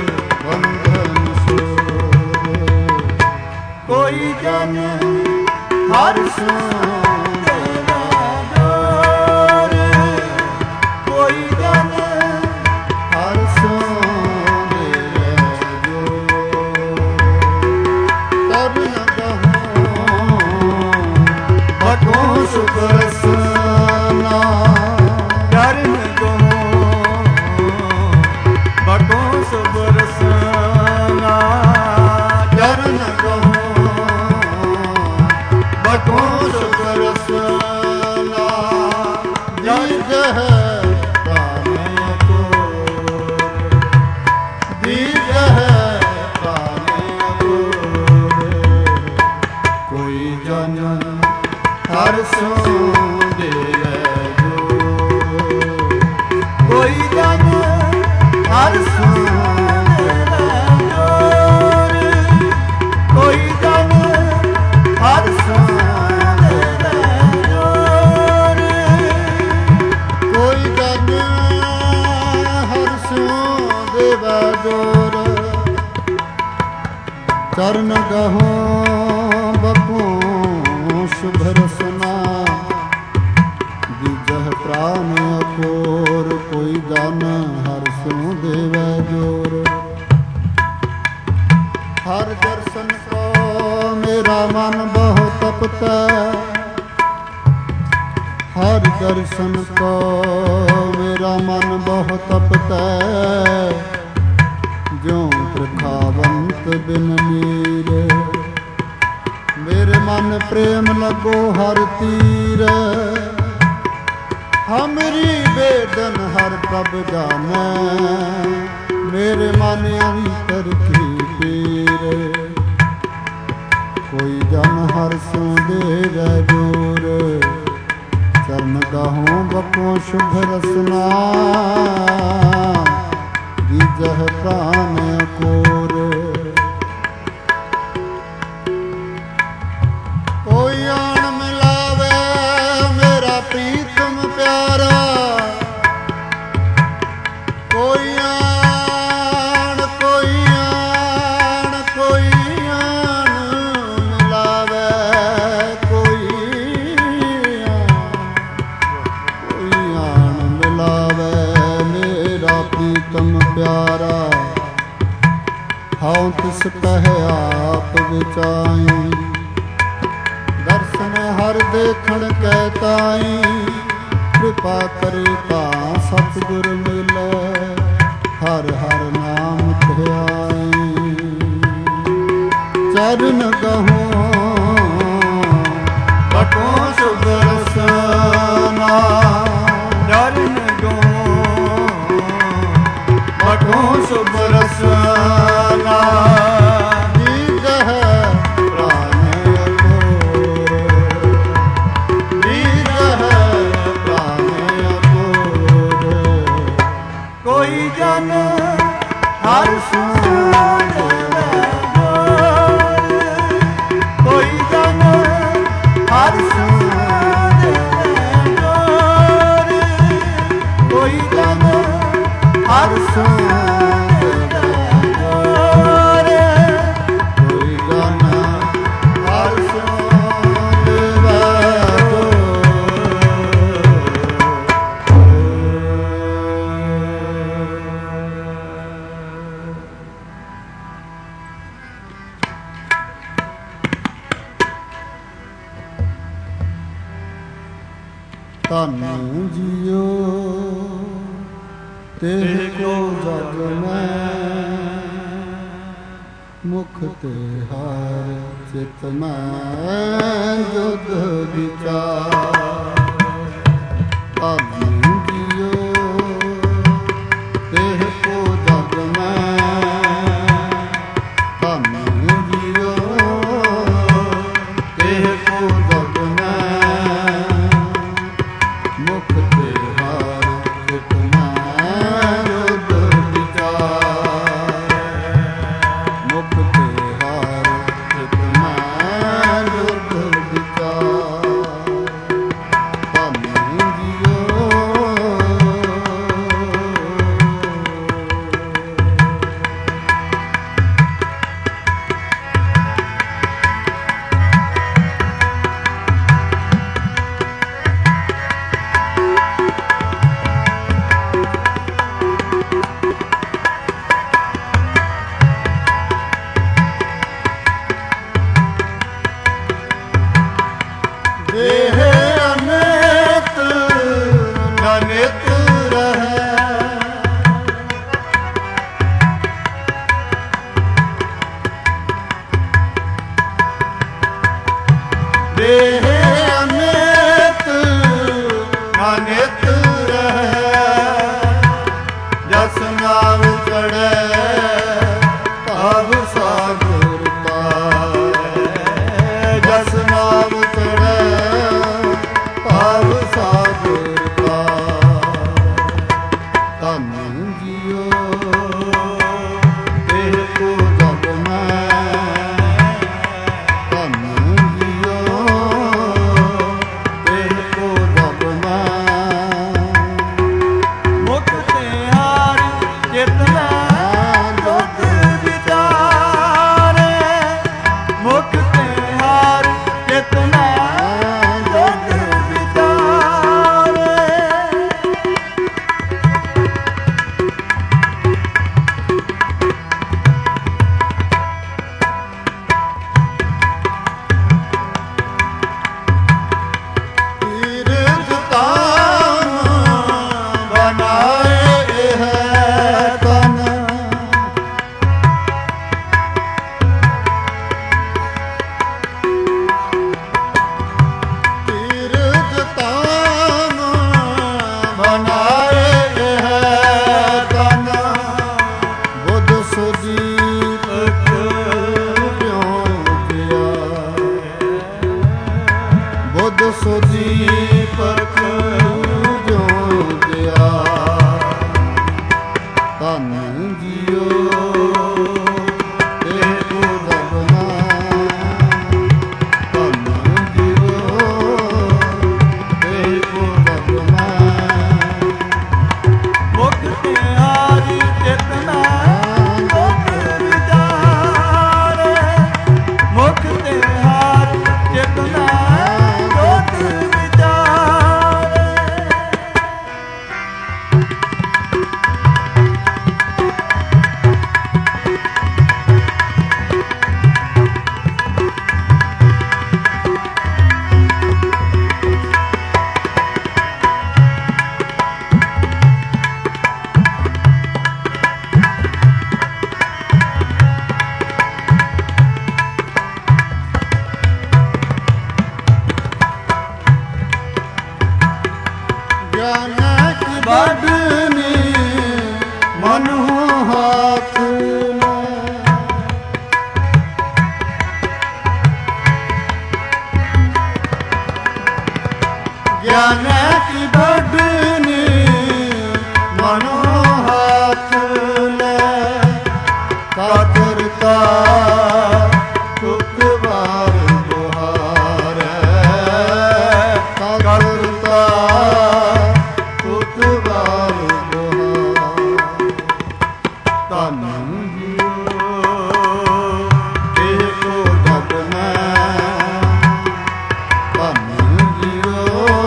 ਬੰਧਨ ਛੋੜ। ਕੋਈ ਜਨ ਹਰ ਸੋ ਦੇਵੈ ਜੋਰ ਕੋਈ ਜਨ ਹਰ ਸੋ ਦੇਵੈ ਜੋਰ ਤਬ ਨ ਕਹੋ ਬਟੋ ਸੁਖ ਰਸਨਾ ਚਰਨ ਕਹੋ ਬਟੋ ਸੁਖ ਰਸਨਾ ਚਰਨ ਕਹੋ ਬਟੋ ਸੁਖ ਰਸਨਾ ਦੀਜ ਹੈ ਪ੍ਰਾਣੇ ਅਤੁਰ ਦੀਜ ਹੈ ਪ੍ਰਾਣੇ ਅਤੁਰ ਕੋਈ ਜਨ ਹਰ ਸੋ ਦੇਵੈ ਜੋਰ ਕੋਈ ਜਨ ਹਰ ਸੋ ਦੇਵੈ ਜੋਰ ਕੋਈ ਜਨ ਹਰ ਸੋ ਦੇਵੈ ਜੋਰ ਕੋਈ ਜਨ ਹਰ ਸੋ ਦੇਵੈ ਜੋਰ ਚਰਨ ਗਹੋ ਬਪੂ ਸ਼ੁਭ ਰਸਨਾ ਦੀਜਹ ਪ੍ਰਾਨ ਅਕੋਰ ਕੋਈ ਜਨ ਹਰ ਸੋ ਦੇਵੈ ਜੋਰ ਹਰ ਦਰਸ਼ਨ ਕੋ ਮੇਰਾ ਮਨ ਬਹੁ ਤਪਤੈ ਹਰ ਦਰਸ਼ਨ ਕੋ ਮੇਰਾ ਮਨ ਬਹੁ ਤਪਤੈ ਜਿਉ ਪ੍ਰਖਾਵੰਤ ਬਿਨ ਨੀਰ ਮੇਰੇ ਮਨ ਪ੍ਰੇਮ ਲਗੋ ਹਰ ਤੀਰ ਹਮਰੀ ਬੇਦਨ ਹਰ ਪ੍ਰਭ ਜਾਣੈ ਮੇਰੇ ਮਨ ਅੰਤਰ ਕੀ ਪੀਰ ਕੋਈ ਜਨ ਹਰ ਸੋ ਦੇਵੈ ਜੋਰ ਚਰਨ ਗਹੋ ਬਪੋ ਸ਼ੁਭ ਰਸਨਾ ਦੀਜਹ ਪ੍ਰਾਨ ਕੋਰ ਕੋਈ ਆਣ ਮਿਲਾਵੇ ਮੇਰਾ ਪ੍ਰੀਤਮ ਪਿਆਰਾ ਕੋਈ ਆਣ ਕੋਈ ਆਣ ਕੋਈ ਆਣ ਮਿਲਾਵੇ ਕੋਈ ਆਣ ਕੋਈ ਆਣ ਮਿਲਾਵੇ ਮੇਰਾ ਪ੍ਰੀਤਮ ਪਿਆਰਾ ਹਉ ਤਿਸ ਕਹਿ ਆਪ ਵਿਚਾਈ ਦਰਸ਼ਨ ਹਰ ਦੇਖਣ ਕੈ ਤਾਈ ਕਿਰਪਾ ਕਰੇ ਤਾਂ ਸਤਿਗੁਰ ਮਿਲੈ ਹਰ ਹਰ ਨਾਮ ਧਿਆਈ ਚਰਨ ਗਹੋ ਬਟੋ ਸੁਖ ਰਸਨਾ ਚਰਨ ਗਹੋ ਬਟੋ ਸੁਖ ਰਸਨਾ ਦੀਜ ਹੈ ਪ੍ਰਾਣੇ ਅਤੁਰ ਦੀਜ ਹੈ ਪ੍ਰਾਣੇ ਅਤੁਰ ਕੋਈ ਜਨ ਹਰ ਸੋ ਦੇਵੈ ਜੋਰ ਕੋਈ ਜਨ ਹਰ ਸੋ ਦੇਵੈ ਜੋਰ ਕੋਈ ਜਨ ਹਰ ਸੋ ਦੇਵੈ ਜੋਰ ਕੋਈ ਜਨ ਹਰ ਸੋ ਦੇਵੈ ਧੰਨ ਜੀਓ ਤੇਰੇ ਕੋ ਜਗ ਮੈਂ ਮੁਖ ਤੇ ਹਾਰ ਚਿਤ ਮੈਂ ਜੁਗ ਵਿਚਾਰ ਧੰਨ ਜੀਓ ਤੇਰੇ ਕੋ ਜਗ ਮੈਂ ਧੰਨ ਜੀਓ ਤੇਰੇ ਕੋ ਜਗ ਮੈਂ ਮੁਖ ਤੇ ਹਾਰ ਚਿਤ ਮੈਂ ਜੁਗ ਵਿਚਾਰ ਮੁਖ ਤੇ ਹਾਰ ਚਿਤ ਮੈਂ ਜੁਗ ਵਿਚਾਰ ਧੰਨ ਜੀਓ ਨਾਮ ਚੜ੍ਹੈ ਭਵ ਸਾਗਰ ਪਾਰੈ। ਜਸ ਨਾਮ ਚੜ੍ਹੈ ਭਵ ਸਾਗਰ ਪਾਰੈ। ਧੰਨ ਜੀਓ ਇਹ ਕੋ ਜਗ ਮੈਂ, ਧੰਨ ਜੀਓ ਇਹ ਕੋ ਜਗ ਮੈਂ। ਮੁਖ ਤੇ ਹਾਰ ਚੇਤਨਾ ਦੁਖ ਵਿਚਾਰੇ, ਮੁਖ ਤੇ ਹਾਰ ਚੇਤਨਾ ਦੁਖ ਵਿਚਾਰੇ। ਤੀਰਥ ਤਾਮ ਬਨਾਏ ਇਹ ਤਨ, ਤੀਰਥ ਤਾਮ ਬਨਾਏ ਇਹ ਤਨ। ਬੁੱਧ ਸੁਦੀਪਕ ਭਿਉਂ ਗਿਆ, ਬੁੱਧ ਸੁਦੀਪਕ ਭਿਉਂ ਗਿਆ। ਧੰਨ ਜੀਓ ਇਹ ਕੋ ਜਗ ਮੈਂ, ਧੰਨ ਜੀਓ ਇਹ ਕੋ ਜਗ ਮੈਂ। ਮੁਖ ਤੇ ਹਾਰ ਚੇਤਨਾ ਦੁਖ ਵਿਚਾਰੇ, ਮੁਖ ਤੇ ਹਾਰ ਚੇਤਨਾ ਦੁਖ ਵਿਚਾਰੇ। ਗਿਆਨ ਕੀ ਬਡਨੀ ਮਨੁ ਹਾਥ ਲੈ, ਗਿਆਨ ਕੀ ਬਡਨੀ ਮਨੁ ਹਾਥ ਲੈ। ਕਾਤਰਤਾ ਤੁਕ ਵਾਰ ਦੁਹਾਰੈ, ਕਾਤਰਤਾ ਤੁਕ ਵਾਰ ਦੁਹਾਰੈ। ਧੰਨ ਜੀਓ ਇਹ ਕੋ ਜਗ ਮੈਂ, ਧੰਨ ਜੀਓ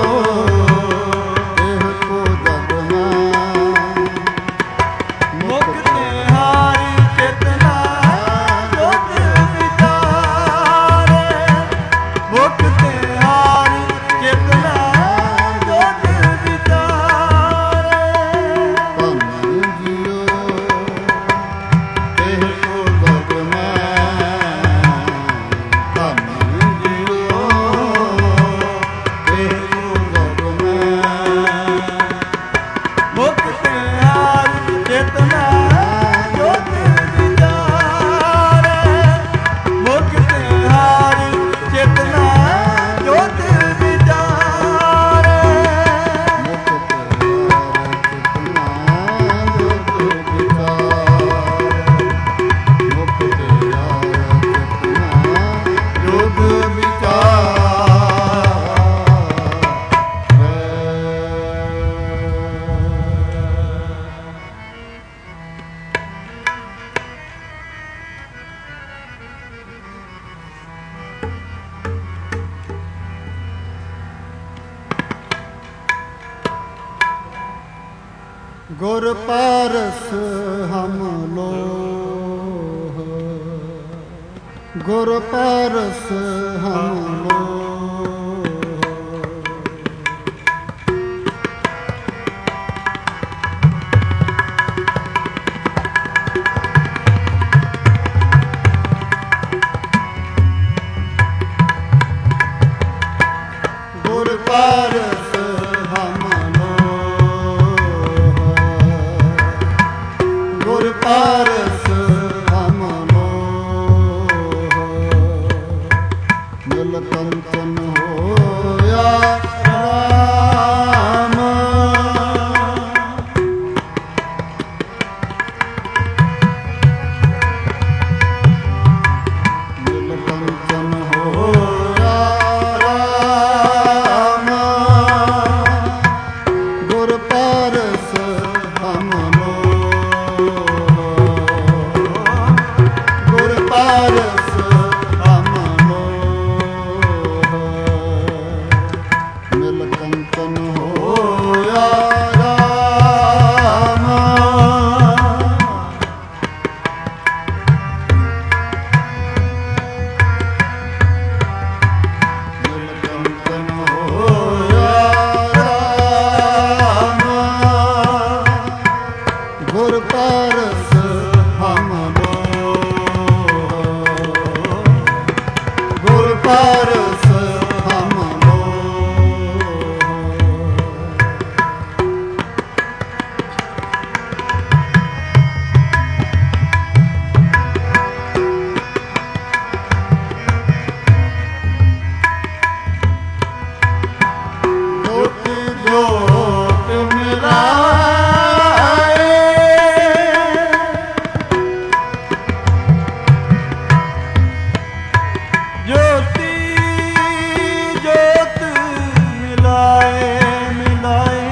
ਇਹ ਕੋ ਜਗ ਮੈਂ। ਮੁਖ ਤੇ ਹਾਰ ਚੇਤਨਾ ਦੁਖ ਵਿਚਾਰੇ, ਮੁਖ ਤੇ ਹਾਰ ਚੇਤਨਾ ਦੁਖ ਵਿਚਾਰੇ। ਧੰਨ ਜੀਓ ਇਹ ਕੋ ਜਗ ਮੈਂ, ਧੰਨ ਜੀਓ ਇਹ ਕੋ ਜਗ ਮੈਂ। ਮੁਖ ਤੇ ਹਾਰ ਚੇਤਨਾ ਦੁਖ ਵਿਚਾਰੇ, ਮੁਖ ਤੇ ਹਾਰ ਚੇਤਨਾ ਦੁਖ ਵਿਚਾਰੇ। ਮੁਖ ਤੇ ਹਾਰ ਚੇਤਨਾ ਦੁਖ ਵਿਚਾਰ, ਮੁਖ ਤੇ ਹਾਰ ਚੇਤਨਾ ਦੁਖ ਵਿਚਾਰ। ਗੁਰ ਪਾਰਸ ਹਮ ਲੋਹ, ਗੁਰ ਪਾਰਸ ਹਮ ਲੋਹ। ਪਾਰਸ ਹਮ ਲੋਹ, ਪਾਰਸ ਹਮ ਮੋਹ, ਗੁਰ ਪਾਰਸ ਹਮ ਮੋਹ। ਜੋਤਿ ਜੋਤ ਮਿਲਾਏ, ਜੋਤੀ ਜੋਤ ਮਿਲਾਏ ਮਿਲਾਏ,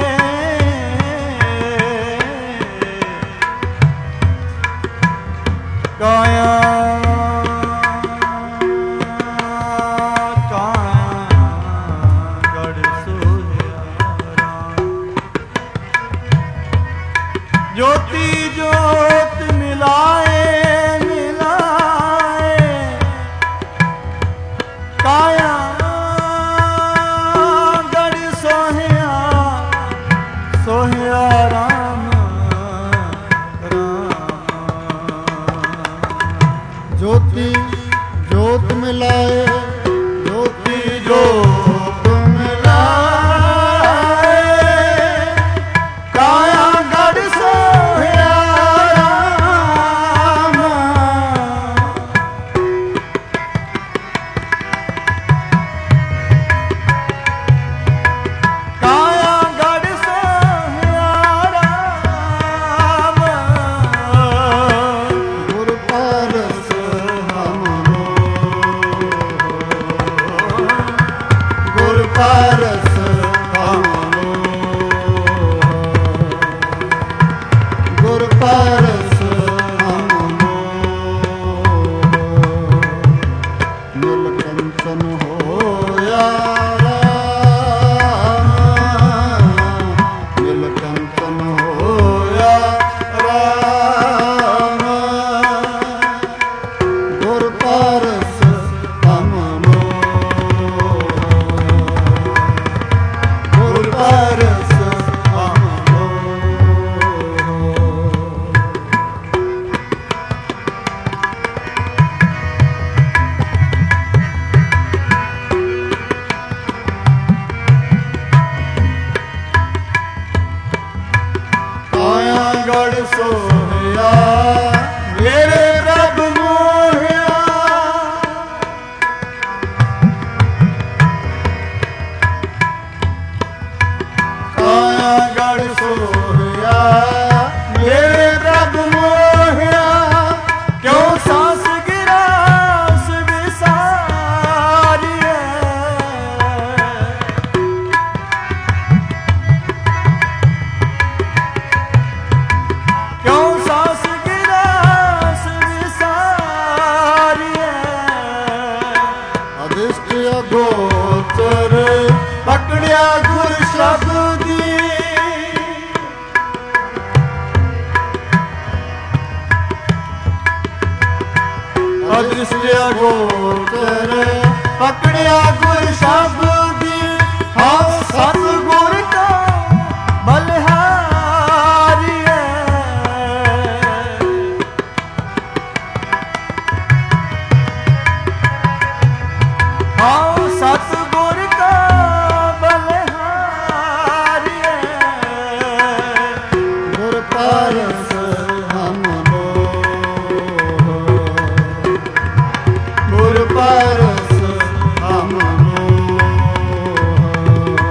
ਕਾਇਆ ਜੋਤੀ ਜੋਤ ਮਿਲਾਏ ਮਿਲਾਏ, ਕਾਇਆ ਗੜ ਸੋਹਿਆ ਸੋਹਿਆ ਰਾਮ ਰਾਮ। ਜੋਤੀ ਜੋਤ ਮਿਲਾਏ, ਜੋਤੀ ਜੋਤ ਮਿਲਾਏ, ਕਾਇਆ ਗੜ ਸੋਹਿਆ ਰਾਮ। ਕਾਇਆ ਗੜ ਸੋਹਿਆ ਰਾਮ। ਗੁਰ ਪਾਰਸ ਹਮ ਮੋਹ, ਗੁਰ ਪਾਰਸ ਹਮ ਮੋਹ, ਗੁਰ ਪਾਰਸ ਹਮ ਮੋਹ। ਮਿਲ ਕੰਚਨ ਹੋਇਆ ਰਾਮ, ਮਿਲ ਕੰਚਨ ਹੋਇਆ ਰਾਮ। ਗੁਰ ਪਾਰਸ ਹਮ ਮੋਹ, ਗੁਰ ਪਾਰਸ ਹਮ ਮੋਹ। ਕਾਇਆ ਗੜ ਸੋਹਿਆ ਮੇਰੇ ਪ੍ਰਭ ਮੋਹਿਆ, ਕਾਇਆ ਗੜ ਸੋਹਿਆ ਮੇਰੇ ਪ੍ਰਭ ਮੋਹਿਆ। ਕਿਉ ਸਾਸ ਗਿਰਾਸ ਵਿਸਾਰੀਐ, ਕਿਉ ਸਾਸ ਗਿਰਾਸ ਵਿਸਾਰੀਐ। ਅਦਿਸ਼ਟ ਅਗੋਚਰ ਪਕੜਿਆ ਗੁਰ ਸ਼ਬਦੀ, ਅਦ੍ਰਿਸ਼ਟ ਅਗੋਚਰ ਪਕੜਿਆ ਗੁਰ ਸ਼ਬਦੀ। ਹਉ ਸਤਿਗੁਰ ਕਾ ਬਲਿਹਾਰੀਐ, ਹਉ ਸਤਿਗੁਰ ਕਾ ਬਲਿਹਾਰੀਐ। ਗੁਰ ਪਾਰਸ ਹਮ ਮੋਹ, ਗੁਰ ਪਾਰਸ ਹਮ ਮੋਹ।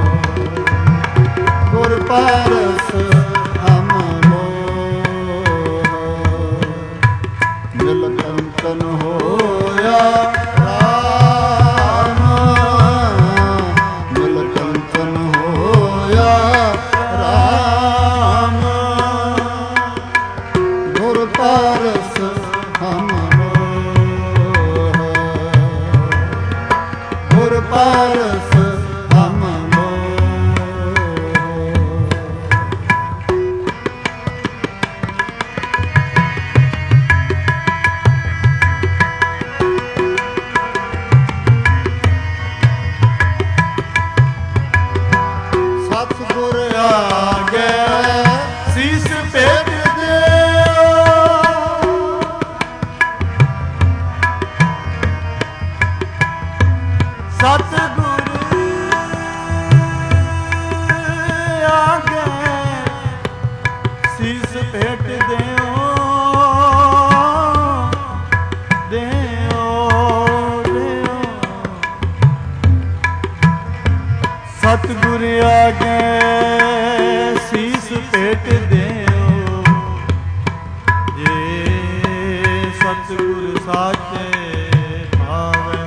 ਸਾਚੇ ਭਾਵੈ।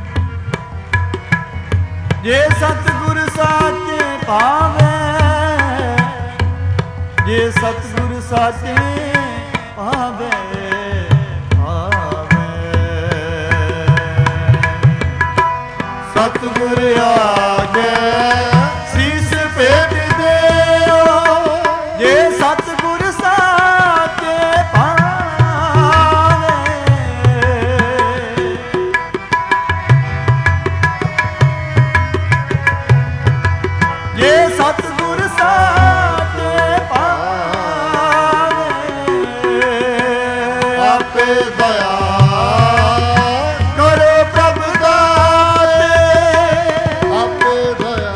ਜੇ ਸਤਿਗੁਰ ਸਾਚੇ ਭਾਵੈ, ਜੇ ਸਤਿਗੁਰ ਸਾਚੇ ਭਾਵੈ ਭਾਵੈ। ਸਤਿਗੁਰ ਆਗੇ ਸੀਸ ਭੇਟ ਦਿਓ, ਜੇ ਸਤਿਗੁਰ ਸਾਚੇ ਭਾਵੈ। ਜੇ ਸਤਿਗੁਰ ਸਾਚੇ ਭਾਵੈ। ਆਪੇ ਦਇਆ ਕਰੋ ਪ੍ਰਭ ਦਾਤੇ, ਆਪੇ ਦਇਆ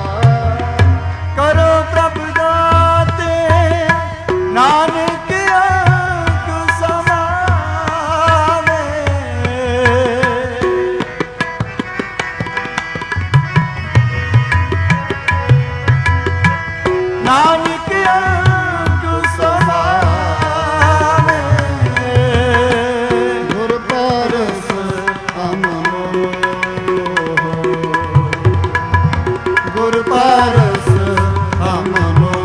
ਕਰੋ ਪ੍ਰਭ ਦਾਤੇ, ਨਾਨਕ ਅੰਗ ਸਮਾਵੇ। ਨਾਨਕ ਅੰਗ ਸਮਾਵੇ। ਗੁਰ ਪਰਸ ਅਮਨੋ, ਗੁਰ ਪਾਰਸ ਅਮਨੋ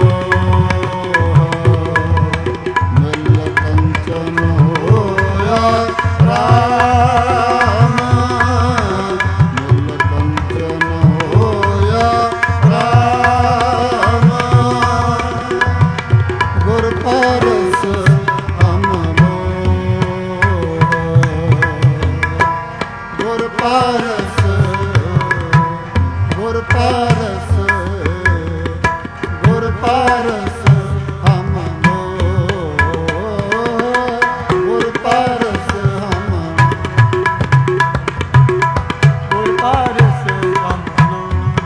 ਮਿਲ ਕੰਚਨ ਹੋਇਆ ਰਾਮ, ਮਿਲ ਕੰਚਨ ਹੋਇਆ ਰਾਮ। ਗੁਰ ਪਰਸ ਅਮਨੋ, ਗੁਰ ਪਰਸ, ਗੁਰ ਪਰਸ, ਗੁਰ ਪਰਸ ਅਮਨੋ, ਗੁਰ ਪਰਸ ਅਮਨੋ। ਗੁਰ ਪਾਰਸ ਅਮਨੋ।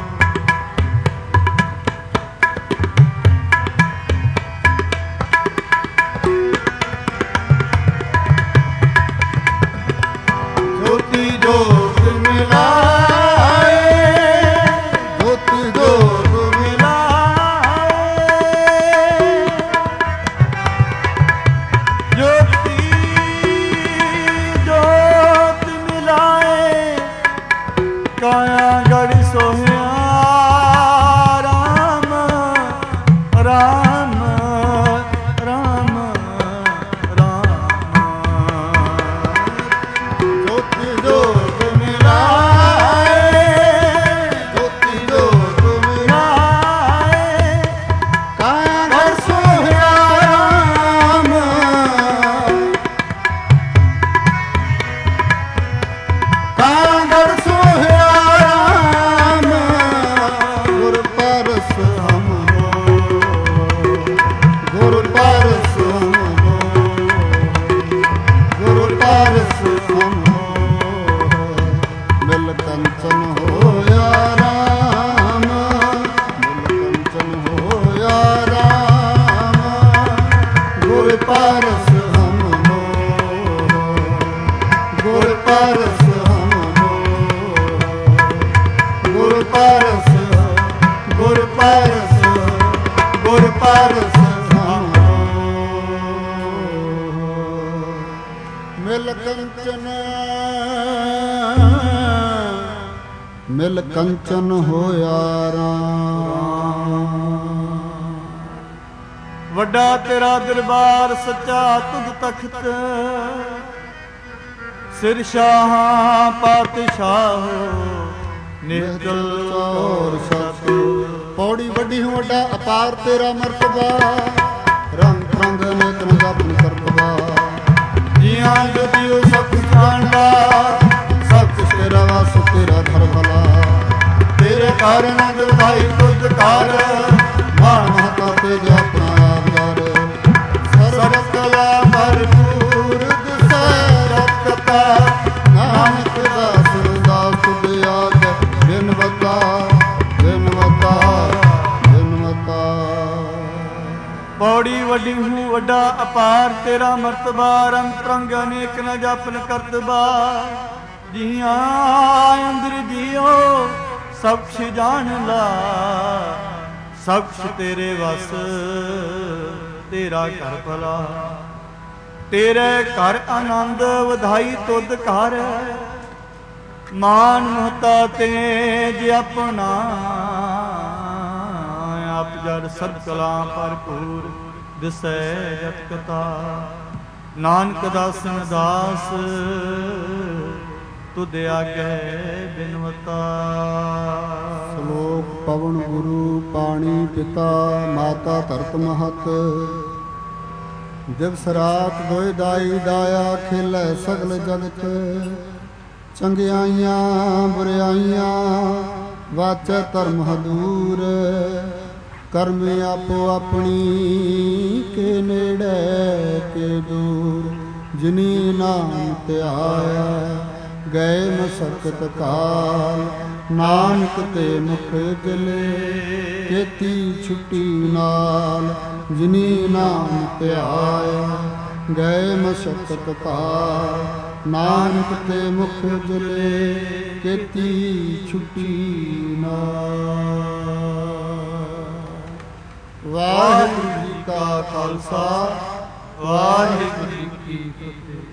ਜੋਤੀ ਜੋਤ ਮਿਲਾਏ, ਜੋਤੀ ਜੋਤ ਜੋਤੀ ਜੋਤ ਮਿਲਾਏ, ਕਾਇਆ ਗੜ੍ਹ ਸੋਹਿਆ ਰਾਮ ਰਾਮ ਰਾਮ ਰਾਮ। ਜੋਤੀ ਜੋਤ ਮਿਲਾਏ, ਜੋਤੀ ਜੋਤ ਮਿਲਾਏ, ਕਾਇਆ ਘਰ ਸੋਹਿਆ ਰਾਮ, ਕਾਇਆ ਘਰ ਸੋਹਿਆ ਰਾਮ। ਗੁਰ ਪਰਸ ਅਮਨੋ, ਗੁਰ ਪਰਸ ਅਮਨੋ, ਗੁਰ ਪਰਸ ਅਮਨੋ ਮਿਲ ਕੰਚਨ ਹੋਇਆ ਰਾਮ, ਮਿਲ ਕੰਚਨ ਹੋਇਆ ਰਾਮ। ਗੁਰ ਪਰਸ ਅਮਨੋ, ਗੁਰ ਪਰਸ ਅਮਨੋ, ਗੁਰ ਪਰਸ, ਗੁਰ ਪਰਸ, ਗੁਰ ਪਰਸ ਅਮਨੋ ਮਿਲ ਕੰਚਨ, ਮਿਲ ਕੰਚਨ ਹੋਇਆ ਰਾਮ। ਵੱਡਾ ਤੇਰਾ ਦਰਬਾਰ ਸੱਚਾ ਤੁਧ ਤਖਤ, ਸਿਰ ਸ਼ਾਹਾਂ ਪਾਤਸ਼ਾਹ ਨਿਰਜਲ ਚੌਰ ਸਤ। ਪੌੜੀ ਵੱਡੀ ਹੂੰ ਵੱਡਾ ਅਪਾਰ ਤੇਰਾ ਮਰਤਬਾ, ਰੰਗ ਰੰਗ ਅਨੇਕ ਰੰਗ ਆਪਣੀ ਕਰਤਬਾ। ਜੀਆਂ ਜੋ ਦਿਓ ਸਭ ਜਾਣਦਾ, ਸਭ ਕੁਛ ਤੇਰਾ ਵਾਸ ਤੇਰਾ ਘਰ ਭਲਾ। ਤੇਰੇ ਕਾਰਨ ਦੁਖਾਈ ਤੁਧ ਕਾਰ, ਮਾਨ ਮਹਤਾ ਤੇ ਜਾ ਆਪਣਾ ਆਪ ਯਾਰ। ਸਰਬ ਕਲਾ ਭਰਪੂਰ ਦਿਸੈ ਰਤ ਕਥਾ, ਨਾਨਕ ਦਾਸ ਦਾਸ ਬਿਆਗ ਬਿਨਵਤਾ, ਬਿਨਵਤਾ, ਬਿਨਵਤਾ। ਪੌੜੀ ਵੱਡੀ ਹੂੰ ਵੱਡਾ ਅਪਾਰ ਤੇਰਾ ਮਰਤਬਾ, ਰੰਗ ਰੰਗ ਅਨੇਕ ਨ ਜਾਪਨ ਕਰਤਬਾ। ਜੀਆਂ ਅੰਦਰ ਜੀਓ ਸਭ ਕੁਛ ਜਾਣ ਲਾ, ਸਭ ਕੁਛ ਤੇਰੇ ਵਸ ਤੇਰਾ ਘਰ ਭਲਾ। ਤੇਰੇ ਘਰ ਆਨੰਦ ਵਧਾਈ ਤੁਧ ਘਰ, ਮਾਨ ਮਹਤਾ ਤੇਜ ਆਪਣਾ, ਆਪ ਜੜ ਸਭ ਕਲਾ ਭਰਪੂਰ ਦਿਸੈ ਜਤ ਕਥਾ। ਨਾਨਕ ਦਾਸਨ ਦਾਸ ਤੁਧ ਆਗੇ ਬਿਨਵਤਾ। ਸ਼ਲੋਕ ਪਵਨ ਗੁਰੂ ਪਾਣੀ ਪਿਤਾ ਮਾਤਾ ਧਰਤ ਮਹਤ, ਦਿਵਸ ਰਾਤ ਦੋਇ ਦਾਈ ਦਾਇਆ ਖੇਲੇ ਸਗਲ ਜਗਤ। ਚੰਗਿਆਈਆਂ ਬੁਰਿਆਈਆਂ ਵਾਚੈ ਧਰਮ ਹਦੂਰ, ਕਰਮ ਆਪੋ ਆਪਣੀ ਕੇ ਨੇੜੇ ਕੇ ਦੂਰ। ਜਿਨੀ ਨਾਮ ਧਿਆਇਆ ਗਏ ਮਸਕਤ ਕਾਲ, ਨਾਨਕ ਤੇ ਮੁਖ ਜਲੇ ਕੇਤੀ ਛੁੱਟੀ ਨਾਲ। ਜਿਨੀ ਨਾਮ ਧਿਆਇਆ ਗਏ ਮਸਕਤ ਕਾਲ, ਨਾਨਕ ਤੇ ਮੁਖ ਜਲੇ ਕੇਤੀ ਛੁੱਟੀ ਨਾਲ। ਵਾਹਿਗੁਰੂ ਜੀ ਕਾ ਖਾਲਸਾ, ਵਾਹਿਗੁਰੂ ਜੀ ਕੀ ਫਤਿਹ।